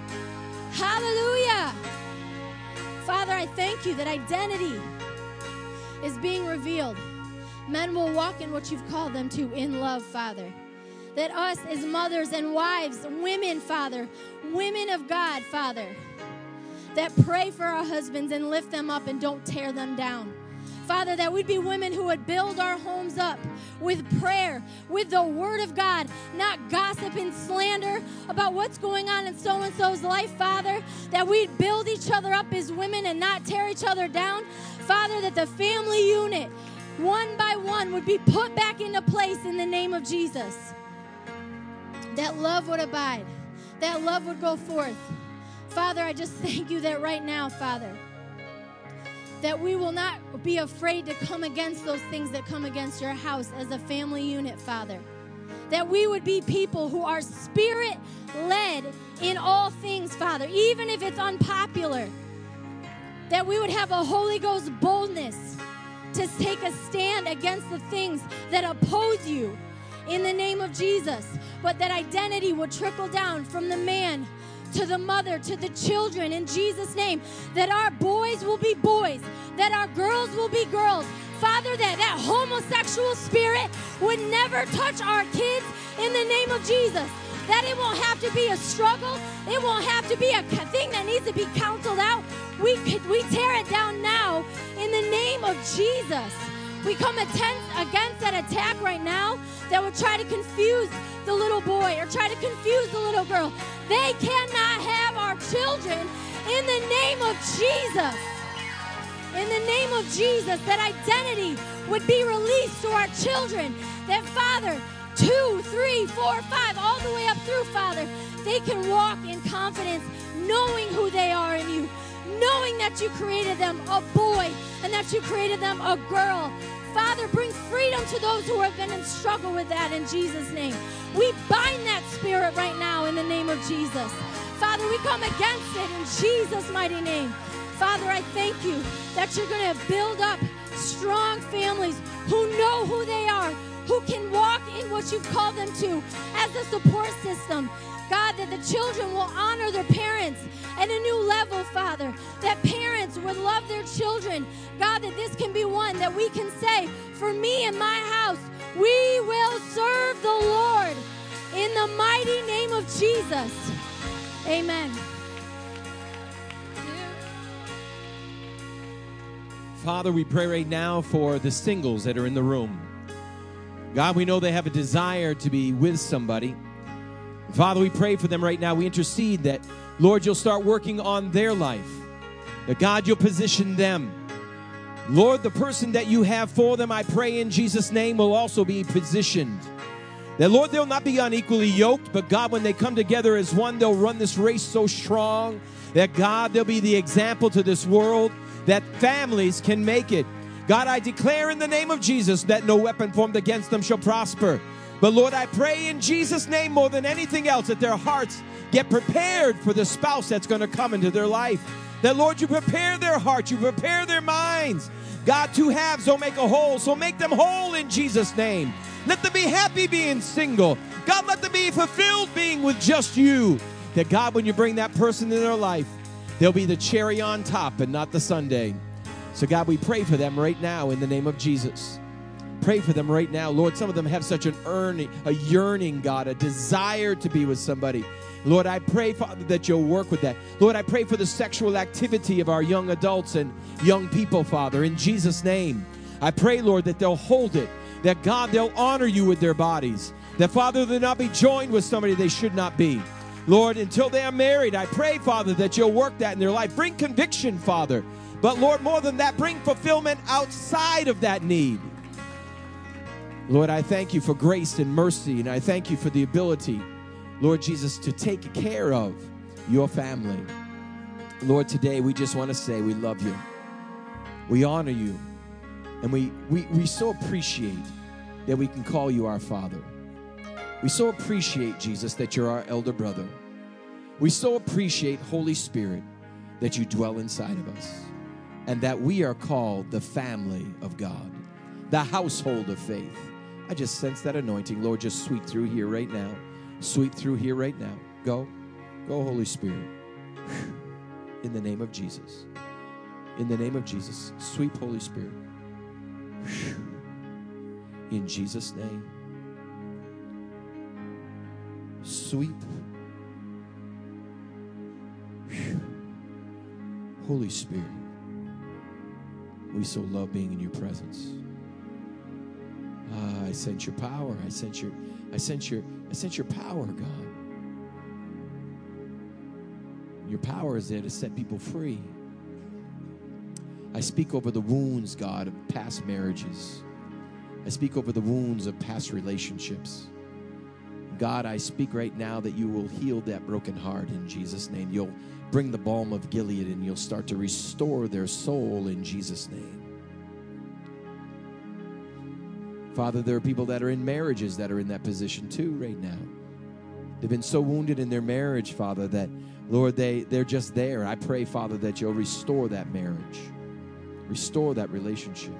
Hallelujah. Father, I thank you that identity is being revealed. Men will walk in what you've called them to in love, Father. That us as mothers and wives, women, Father, women of God, Father, that pray for our husbands and lift them up and don't tear them down. Father, that we'd be women who would build our homes up with prayer, with the word of God, not gossip and slander about what's going on in so-and-so's life, Father, that we'd build each other up as women and not tear each other down. Father, that the family unit, one by one, would be put back into place in the name of Jesus. That love would abide, that love would go forth. Father, I just thank you that right now, Father, that we will not be afraid to come against those things that come against your house as a family unit, Father. That we would be people who are Spirit-led in all things, Father, even if it's unpopular. That we would have a Holy Ghost boldness to take a stand against the things that oppose you in the name of Jesus. But that identity would trickle down from the man to the mother, to the children, in Jesus' name. That our boys will be boys, that our girls will be girls. Father, that homosexual spirit would never touch our kids in the name of Jesus. That it won't have to be a struggle. It won't have to be a thing that needs to be counseled out. We tear it down now in the name of Jesus. We come against that attack right now that would try to confuse the little boy or try to confuse the little girl. They cannot have our children in the name of Jesus. In the name of Jesus, that identity would be released to our children. That, Father, 2, 3, 4, 5, all the way up through, Father, they can walk in confidence, knowing who they are in you, knowing that you created them a boy and that you created them a girl. Father, bring freedom to those who have been in struggle with that in Jesus' name. We bind that spirit right now in the name of Jesus. Father, we come against it in Jesus' mighty name. Father, I thank you that you're going to build up strong families who know who they are, who can walk in what you've called them to as a support system. God, that the children will honor their parents at a new level, Father. That parents would love their children. God, that this can be one that we can say, for me and my house, we will serve the Lord in the mighty name of Jesus. Amen. Father, we pray right now for the singles that are in the room. God, we know they have a desire to be with somebody. Father, we pray for them right now. We intercede that, Lord, you'll start working on their life. That, God, you'll position them. Lord, the person that you have for them, I pray in Jesus' name, will also be positioned. That, Lord, they'll not be unequally yoked, but, God, when they come together as one, they'll run this race so strong that, God, they'll be the example to this world that families can make it. God, I declare in the name of Jesus that no weapon formed against them shall prosper. But, Lord, I pray in Jesus' name more than anything else that their hearts get prepared for the spouse that's going to come into their life. That, Lord, you prepare their hearts, you prepare their minds. God, 2 halves don't make a whole, so make them whole in Jesus' name. Let them be happy being single. God, let them be fulfilled being with just you. That, God, when you bring that person in their life, they'll be the cherry on top and not the sundae. So, God, we pray for them right now in the name of Jesus. Pray for them right now. Lord, some of them have such a yearning, God, a desire to be with somebody. Lord, I pray, Father, that you'll work with that. Lord, I pray for the sexual activity of our young adults and young people, Father, in Jesus' name. I pray, Lord, that they'll hold it, that, God, they'll honor you with their bodies, that, Father, they'll not be joined with somebody they should not be. Lord, until they are married, I pray, Father, that you'll work that in their life. Bring conviction, Father. But, Lord, more than that, bring fulfillment outside of that need. Lord, I thank you for grace and mercy, and I thank you for the ability, Lord Jesus, to take care of your family. Lord, today we just want to say we love you. We honor you, and we so appreciate that we can call you our Father. We so appreciate, Jesus, that you're our elder brother. We so appreciate, Holy Spirit, that you dwell inside of us, and that we are called the family of God, the household of faith. I just sense that anointing. Lord, just sweep through here right now. Sweep through here right now. Go, Holy Spirit. In the name of Jesus. In the name of Jesus. Sweep, Holy Spirit. In Jesus' name. Sweep. Holy Spirit, we so love being in your presence. I sense your power. I sense your power, God. Your power is there to set people free. I speak over the wounds, God, of past marriages. I speak over the wounds of past relationships. God, I speak right now that you will heal that broken heart in Jesus' name. You'll bring the balm of Gilead and you'll start to restore their soul in Jesus' name. Father, there are people that are in marriages that are in that position too right now. They've been so wounded in their marriage, Father, that, Lord, they're just there. I pray, Father, that you'll restore that marriage. Restore that relationship.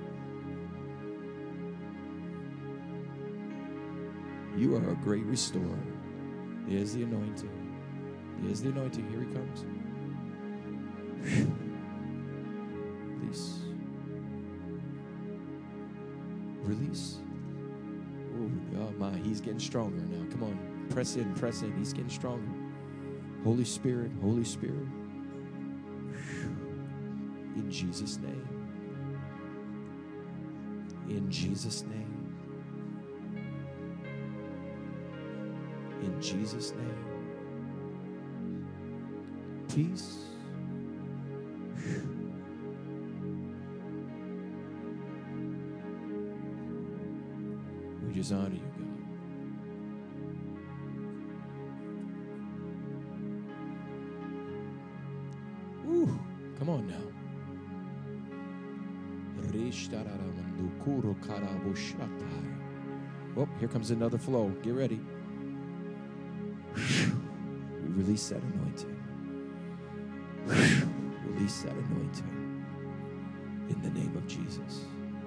You are a great restorer. Here's the anointing. Here's the anointing. Here he comes. Release. Release. Oh my, he's getting stronger now. Come on. Press in, press in. He's getting stronger. Holy Spirit, Holy Spirit. In Jesus' name. In Jesus' name. In Jesus' name. Peace. We just honor you, God. Ooh, come on now. Oh, here comes another flow. Get ready. We release that anointing. Release that anointing in the name of Jesus.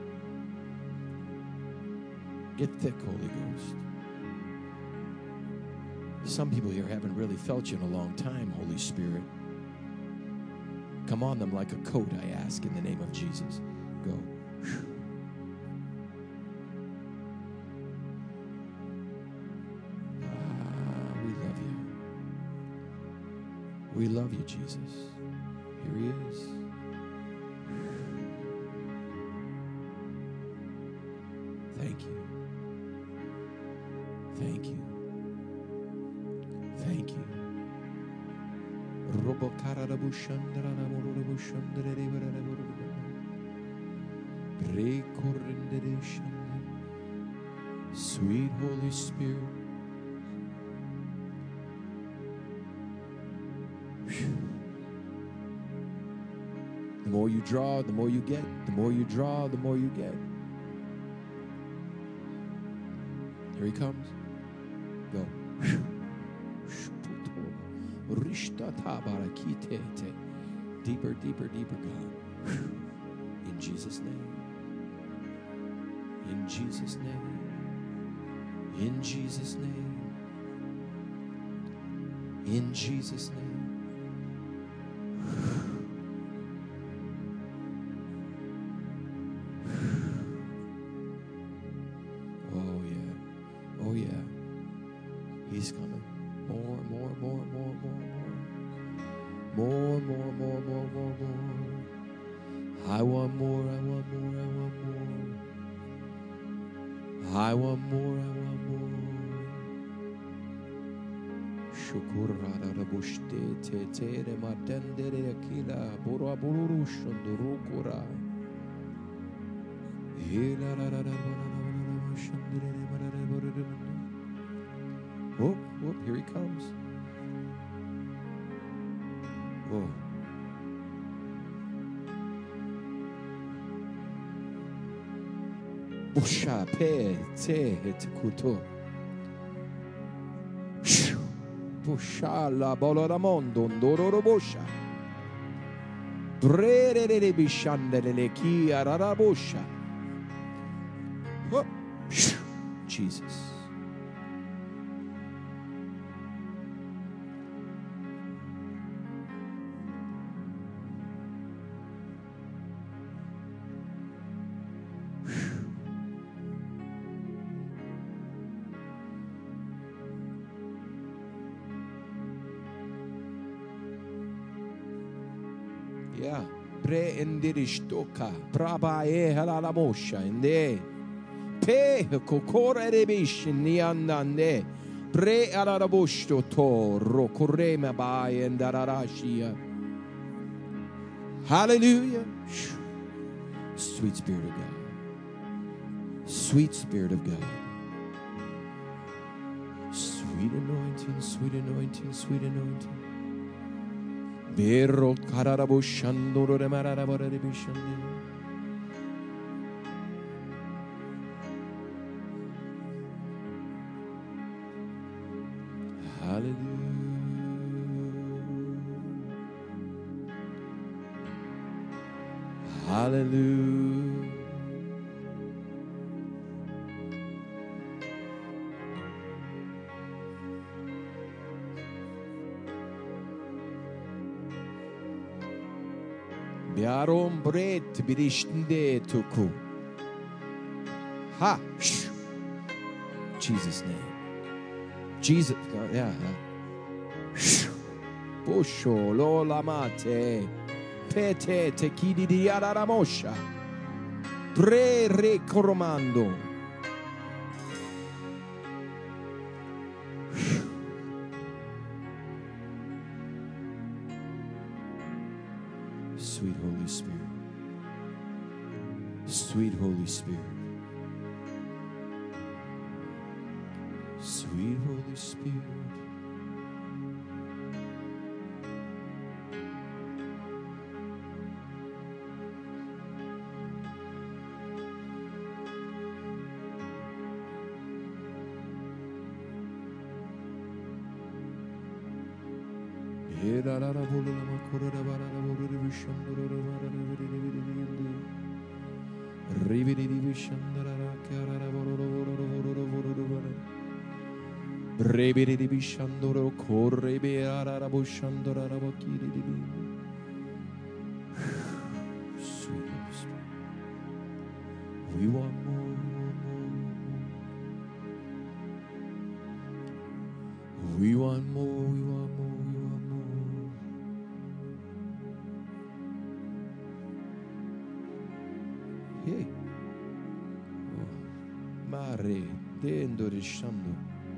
Get thick, Holy Ghost. Some people here haven't really felt you in a long time, Holy Spirit. Come on them like a coat, I ask, in the name of Jesus. Go. We love you, Jesus. Here he is. Thank you. Thank you. Thank you. Sweet Holy Spirit. The more you draw, the more you get. The more you draw, the more you get. Here he comes. Go. Deeper, deeper, deeper, God. In Jesus' name. In Jesus' name. In Jesus' name. In Jesus' name. Oh yeah. He's coming. More. I want more. I want more. Shukurada rabushte te de matendere akila buraburu shundurukura. Oh, here he comes. Oh. Usha pe te et kuto. Busha la bolora mondo ndoro bosha. Brere de bishandele le ki arabosha. Oh. Jesus. Yeah. Pre indiristoka. Braba e halala mosha. Inde. Pe kokora rebish ni andande. Pre alarabosto to rokorema by and dararashia. Hallelujah. Sweet Spirit of God. Sweet Spirit of God. Sweet anointing, sweet anointing, sweet anointing. Berro kararabo shandoro de mararabore de bishandi. Hallelujah. Hallelujah. Biarom bret birishinde tuku. Ha. Jesus' name. Jesus. Yeah. Posho lo lamate. Pete te kidi di araramosha. Pre re coromando. Sweet Holy Spirit. Sweet Holy Spirit. Sweet Holy Spirit. We want more. We want more. We want more. We want more. Hey. Mare dendo rishando.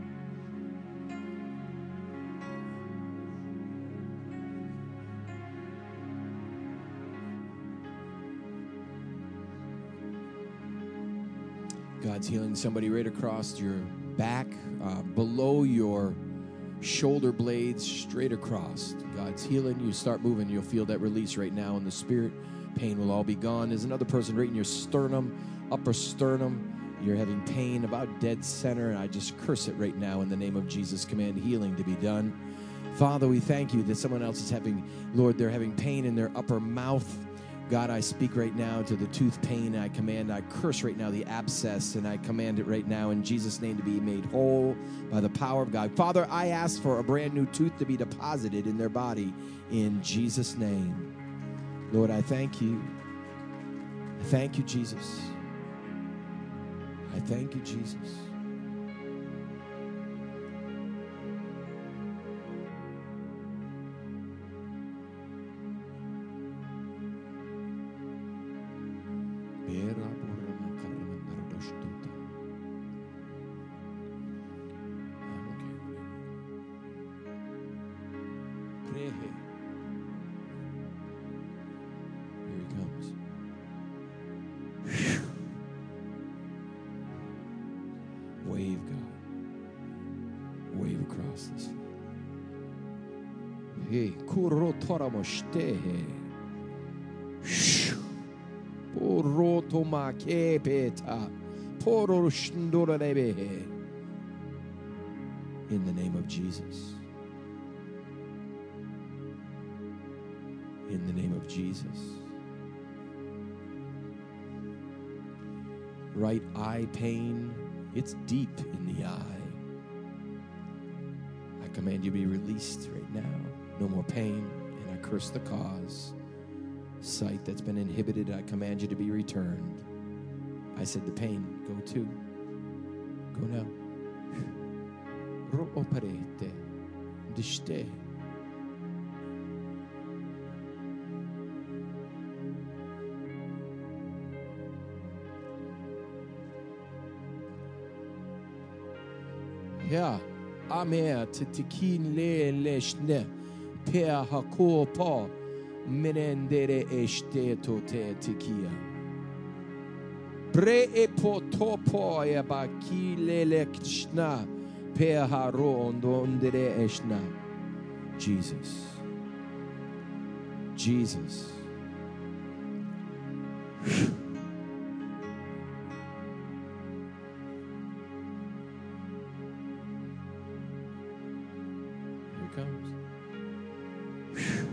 God's healing somebody right across your back, below your shoulder blades, straight across. God's healing you. Start moving. You'll feel that release right now in the spirit. Pain will all be gone. There's another person right in your sternum, upper sternum. You're having pain about dead center, and I just curse it right now in the name of Jesus. Command healing to be done. Father, we thank you that someone else is having, Lord, they're having pain in their upper mouth. God, I speak right now to the tooth pain. I curse right now the abscess, and I command it right now in Jesus' name to be made whole by the power of God. Father, I ask for a brand new tooth to be deposited in their body in Jesus' name. Lord, I thank you. I thank you, Jesus. I thank you, Jesus. Wave, God. Wave across this. Hey, kuro toramoshte. Poroto makepeta. Poroshndorebehe. In the name of Jesus. In the name of Jesus. Right eye pain. It's deep in the eye. I command you to be released right now. No more pain, and I curse the cause. Sight that's been inhibited, I command you to be returned. I said the pain, go to. Go now. Ro operete. Dishte. Ja, amer titikin le leshne per hakor pa menendere este tote tikia. Pre e potopo e baki le lekshna Peharo ondondere eshna. Jesus. Jesus. Whew. Here it comes. Whew.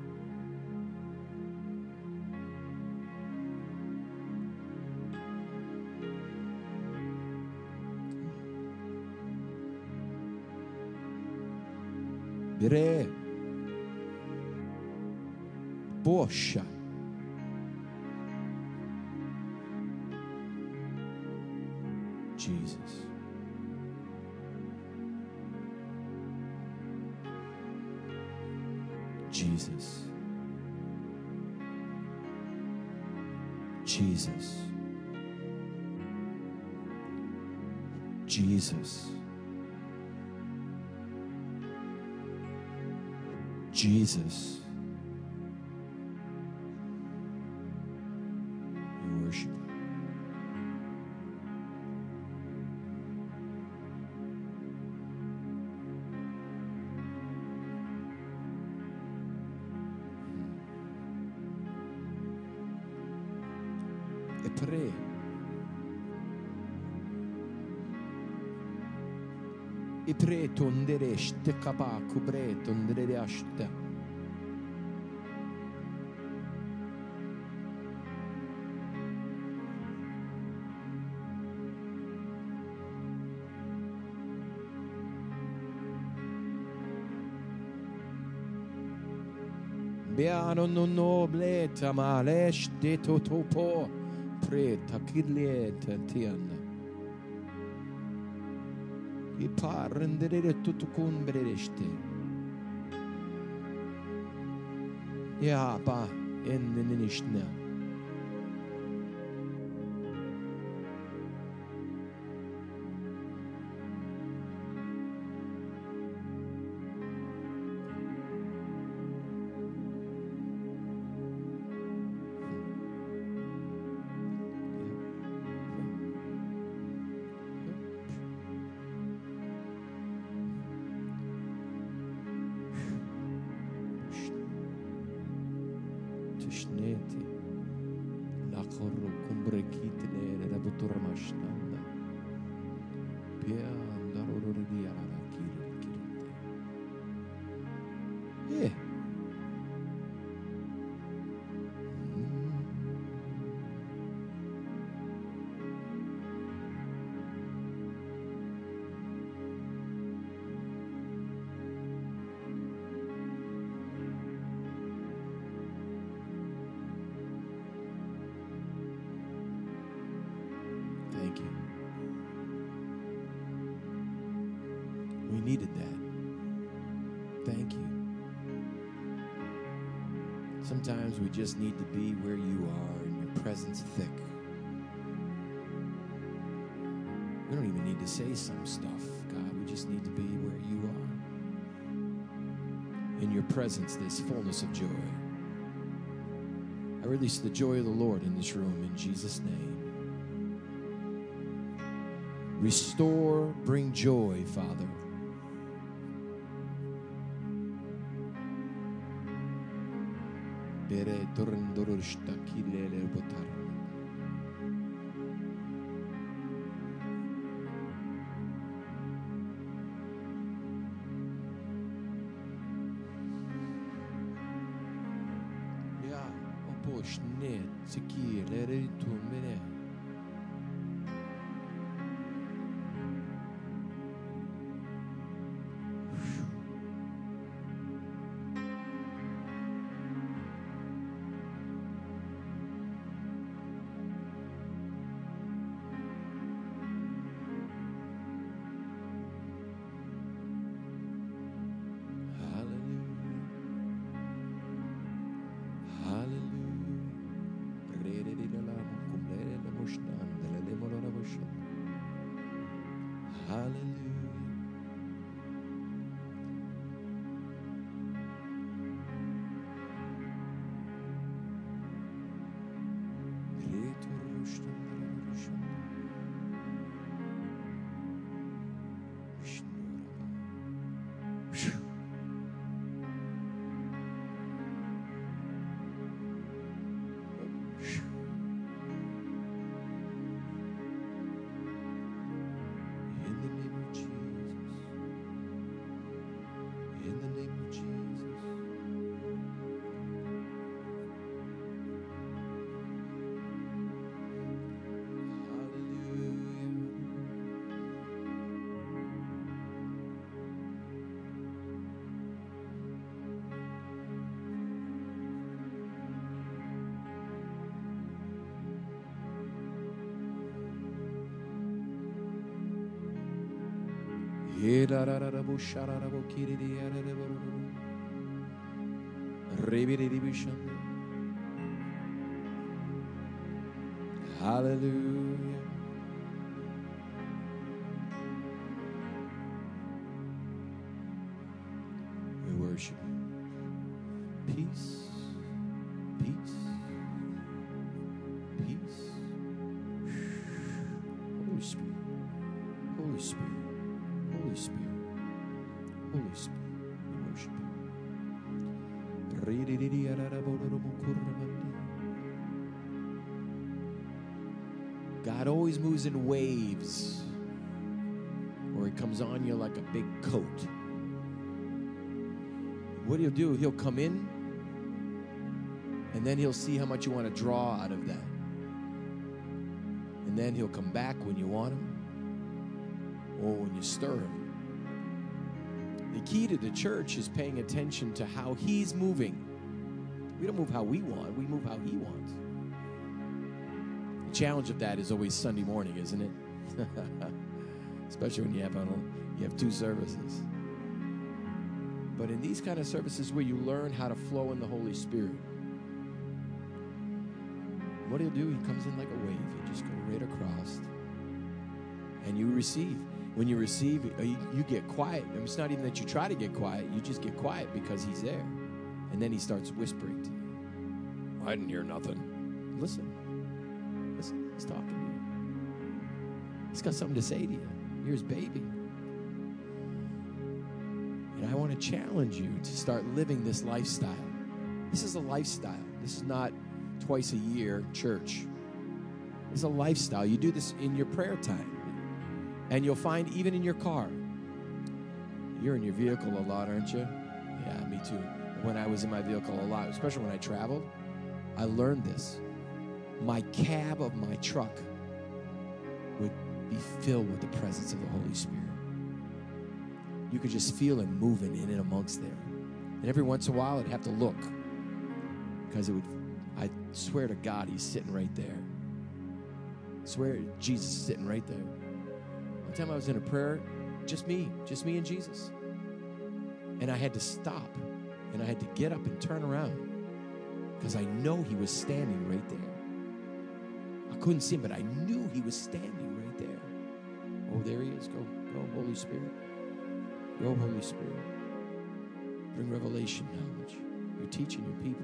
Bire. Bosha. Jesus. Jesus. Jesus. Jesus. Jesus. We worship you. E pray. E pray tondere shtekaba kubre tondere ashta. Beano non noble tamale shte topo pre takile tantiana. I parendere tutto con bereste. Ya ba en nishna. Tishneti la corro cumbrekitne la buturmashnanda pia andaro di ara kirite Thank you. We needed that. Thank you. Sometimes we just need to be where you are and your presence thick. We don't even need to say some stuff, God. We just need to be where you are. In your presence, there's fullness of joy. I release the joy of the Lord in this room in Jesus' name. Restore, bring joy, Father. Bere torndorur shtakilele botar. Ya, oposh ne tsikilele tumene. Hallelujah. Hallelujah. We worship you. Peace, peace, peace. Holy Spirit, Holy Spirit, Holy Spirit, Holy Spirit, we worship you. God always moves in waves, or he comes on you like a big coat. What he'll do, he'll come in, and then he'll see how much you want to draw out of that. And then he'll come back when you want him, or when you stir him. The key to the church is paying attention to how he's moving. We don't move how we want, we move how he wants. The challenge of that is always Sunday morning, isn't it? Especially when you have two services. But in these kind of services where you learn how to flow in the Holy Spirit, what he'll do, he comes in like a wave. You just go right across, and you receive. When you receive, you get quiet. And it's not even that you try to get quiet. You just get quiet because he's there. And then he starts whispering to you. I didn't hear nothing. Listen. Listen. He's talking to you. He's got something to say to you. Here's baby. And I want to challenge you to start living this lifestyle. This is a lifestyle. This is not twice a year church. It's a lifestyle. You do this in your prayer time. And you'll find even in your car. You're in your vehicle a lot, aren't you? Yeah, me too. When I was in my vehicle a lot, especially when I traveled, I learned this. My cab of my truck would be filled with the presence of the Holy Spirit. You could just feel him moving in and amongst there. And every once in a while, I'd have to look. Because I swear to God, he's sitting right there. I swear Jesus is sitting right there. One time I was in a prayer, just me and Jesus. And I had to stop, and I had to get up and turn around, because I know he was standing right there. I couldn't see him, but I knew he was standing right there. Oh, there he is. Go, Holy Spirit. Go, Holy Spirit. Bring revelation knowledge. You're teaching your people.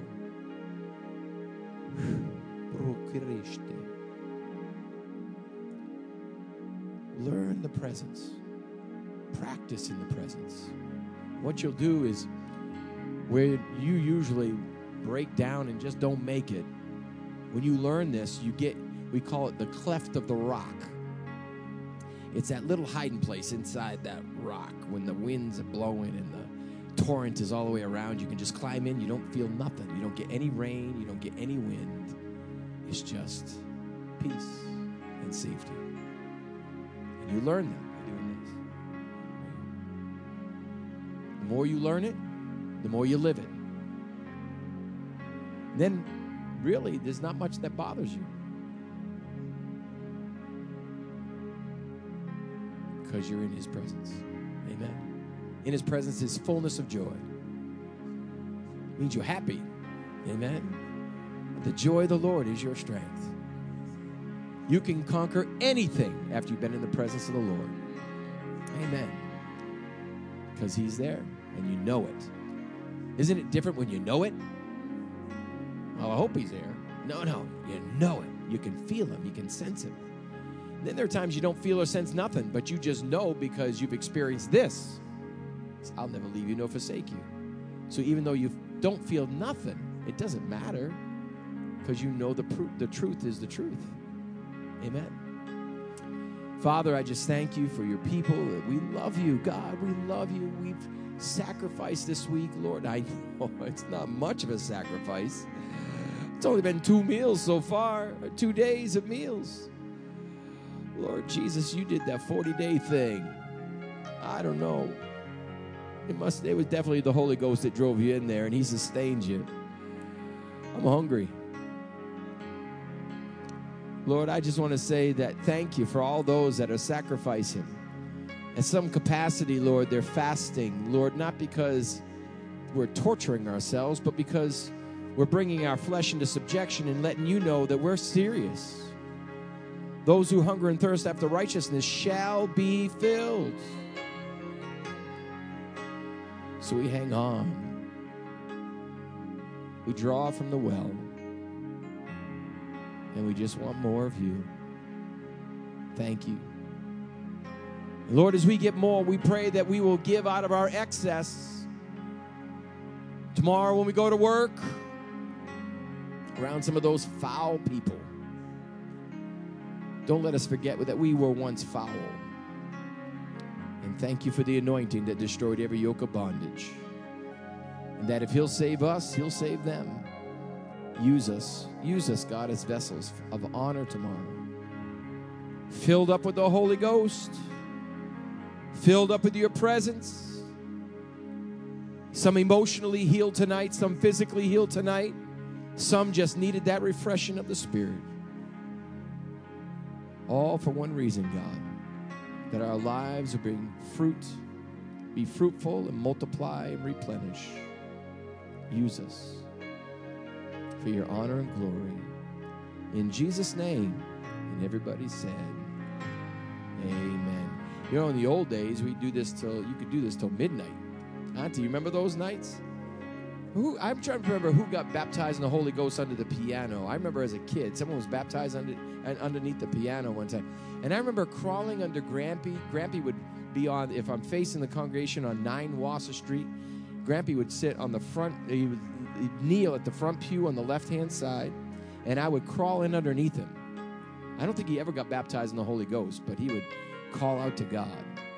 Learn the presence. Practice in the presence. What you'll do is, where you usually break down and just don't make it, when you learn this, we call it the cleft of the rock. It's that little hiding place inside that rock when the winds are blowing and the torrent is all the way around. You can just climb in. You don't feel nothing. You don't get any rain. You don't get any wind. It's just peace and safety. And you learn that by doing this. The more you learn it, the more you live it. Then, really, there's not much that bothers you. Because you're in his presence. Amen. In his presence is fullness of joy. It means you're happy. Amen. The joy of the Lord is your strength. You can conquer anything after you've been in the presence of the Lord. Amen. Because he's there and you know it. Isn't it different when you know it? Well, I hope he's there. No, you know it. You can feel him. You can sense him. And then there are times you don't feel or sense nothing, but you just know because you've experienced this. I'll never leave you nor forsake you. So even though you don't feel nothing, it doesn't matter, because you know the truth is the truth. Amen. Father, I just thank you for your people. We love you, God. We love you. We've sacrificed this week, Lord. I know it's not much of a sacrifice. It's only been 2 meals so far, 2 days of meals. Lord Jesus, you did that 40-day thing. I don't know. It was definitely the Holy Ghost that drove you in there, and he sustained you. I'm hungry. Lord, I just want to say that thank you for all those that are sacrificing At some capacity, Lord, they're fasting, Lord, not because we're torturing ourselves, but because we're bringing our flesh into subjection and letting you know that we're serious. Those who hunger and thirst after righteousness shall be filled. So we hang on. We draw from the well. And we just want more of you. Thank you. Lord, as we get more, we pray that we will give out of our excess. Tomorrow when we go to work, around some of those foul people, don't let us forget that we were once foul. And thank you for the anointing that destroyed every yoke of bondage. And that if he'll save us, he'll save them. Use us, God, as vessels of honor tomorrow. Filled up with the Holy Ghost. Filled up with your presence. Some emotionally healed tonight, some physically healed tonight. Some just needed that refreshing of the Spirit. All for one reason, God, that our lives will bring fruit, be fruitful and multiply and replenish. Use us for your honor and glory. In Jesus' name, and everybody said, amen. You know, in the old days, you could do this till midnight. Do you remember those nights? I'm trying to remember who got baptized in the Holy Ghost under the piano. I remember as a kid, someone was baptized underneath the piano one time. And I remember crawling under Grampy. Grampy would be on, if I'm facing the congregation on 9 Wasser Street, Grampy would sit on the front, he'd kneel at the front pew on the left-hand side, and I would crawl in underneath him. I don't think he ever got baptized in the Holy Ghost, but he would call out to God.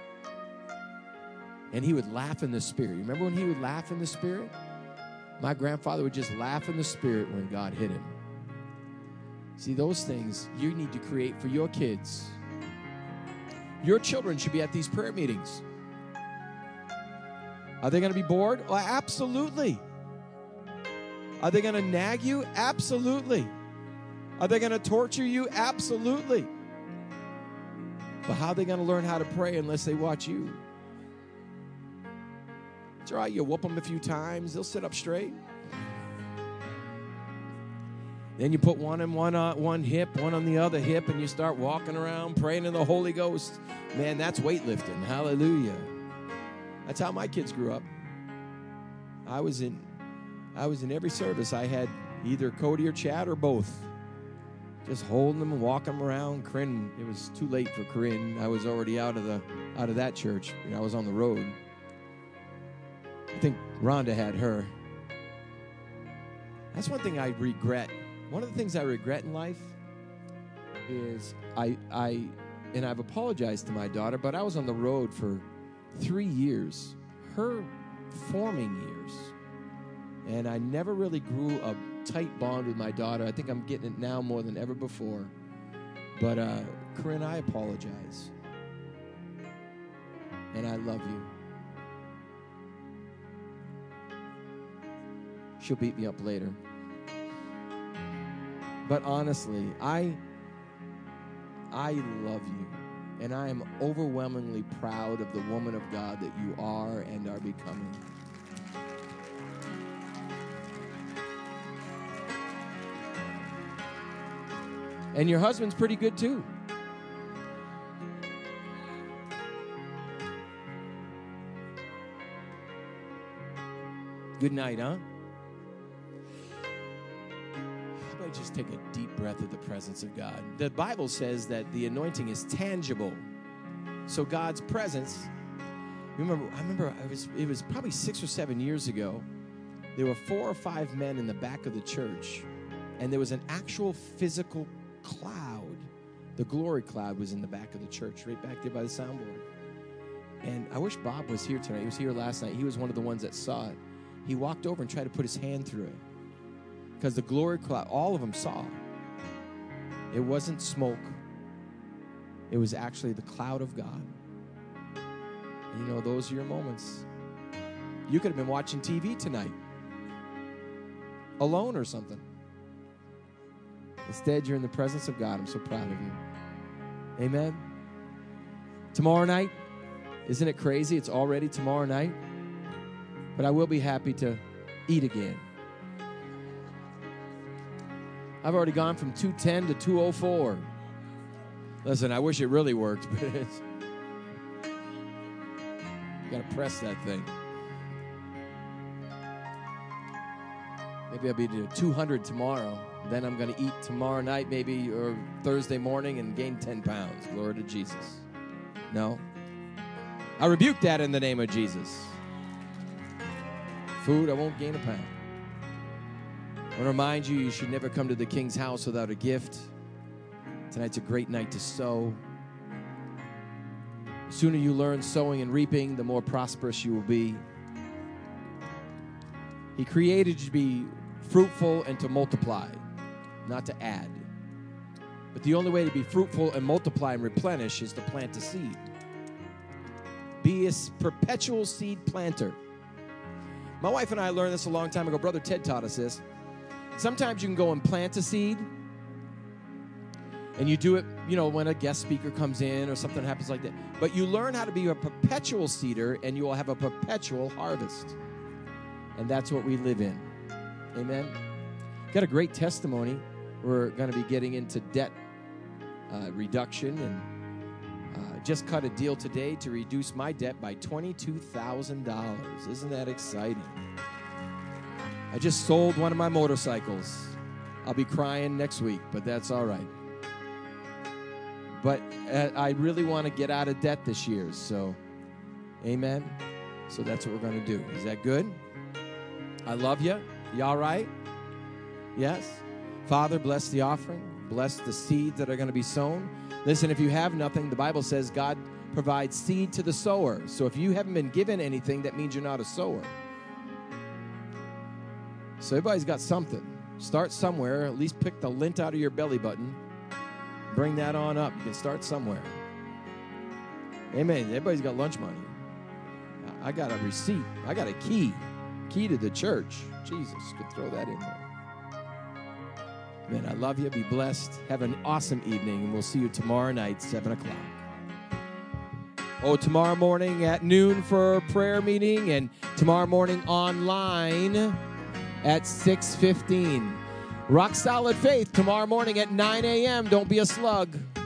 And he would laugh in the Spirit. You remember when he would laugh in the Spirit? My grandfather would just laugh in the Spirit when God hit him. See, those things you need to create for your kids. Your children should be at these prayer meetings. Are they going to be bored? Oh, absolutely. Are they going to nag you? Absolutely. Are they going to torture you? Absolutely. But how are they going to learn how to pray unless they watch you? It's all right, you whoop them a few times, they'll sit up straight. Then you put one on one hip, one on the other hip, and you start walking around praying in the Holy Ghost. Man, that's weightlifting. Hallelujah. That's how my kids grew up. I was in every service. I had either Cody or Chad or both. Just holding them and walking them around. Corinne, it was too late for Corinne. I was already out of that church. I was on the road. I think Rhonda had her. That's one thing I regret. One of the things I regret in life is and I've apologized to my daughter, but I was on the road for 3 years, her forming years, and I never really grew a tight bond with my daughter. I think I'm getting it now more than ever before. But Corinne, I apologize, and I love you. She'll beat me up later. But honestly, I love you. And I am overwhelmingly proud of the woman of God that you are and are becoming. And your husband's pretty good too. Good night, huh? Just take a deep breath of the presence of God. The Bible says that the anointing is tangible. So God's presence, I remember it was probably 6 or 7 years ago. There were 4 or 5 men in the back of the church, and there was an actual physical cloud. The glory cloud was in the back of the church, right back there by the soundboard. And I wish Bob was here tonight. He was here last night. He was one of the ones that saw it. He walked over and tried to put his hand through it. Because the glory cloud, all of them saw. It wasn't smoke. It was actually the cloud of God. And you know, those are your moments. You could have been watching TV tonight, alone or something. Instead, you're in the presence of God. I'm so proud of you. Amen. Tomorrow night, Isn't it crazy? It's already tomorrow night. But I will be happy to eat again. I've already gone from 210 to 204. Listen, I wish it really worked, but it's... You got to press that thing. Maybe I'll be to 200 tomorrow. Then I'm going to eat tomorrow night, maybe, or Thursday morning, and gain 10 pounds. Glory to Jesus. No. I rebuke that in the name of Jesus. Food, I won't gain a pound. I want to remind you, you should never come to the King's house without a gift. Tonight's a great night to sow. The sooner you learn sowing and reaping, the more prosperous you will be. He created you to be fruitful and to multiply, not to add. But the only way to be fruitful and multiply and replenish is to plant a seed. Be a perpetual seed planter. My wife and I learned this a long time ago. Brother Ted taught us this. Sometimes you can go and plant a seed, and you do it, when a guest speaker comes in or something happens like that. But you learn how to be a perpetual seeder, and you will have a perpetual harvest. And that's what we live in. Amen? Got a great testimony. We're going to be getting into debt reduction, and just cut a deal today to reduce my debt by $22,000. Isn't that exciting? I just sold one of my motorcycles. I'll be crying next week, but that's all right. But I really want to get out of debt this year, so amen. So that's what we're going to do. Is that good? I love you. You all right? Yes? Father, bless the offering. Bless the seeds that are going to be sown. Listen, if you have nothing, the Bible says God provides seed to the sower. So if you haven't been given anything, that means you're not a sower. So everybody's got something. Start somewhere. At least pick the lint out of your belly button. Bring that on up. You can start somewhere. Amen. Everybody's got lunch money. I got a receipt. I got a key. Key to the church. Jesus, could throw that in there. Man, I love you. Be blessed. Have an awesome evening, and we'll see you tomorrow night, 7 o'clock. Oh, tomorrow morning at noon for a prayer meeting, and tomorrow morning online at 6:15. Rock Solid Faith tomorrow morning at 9 a.m. Don't be a slug.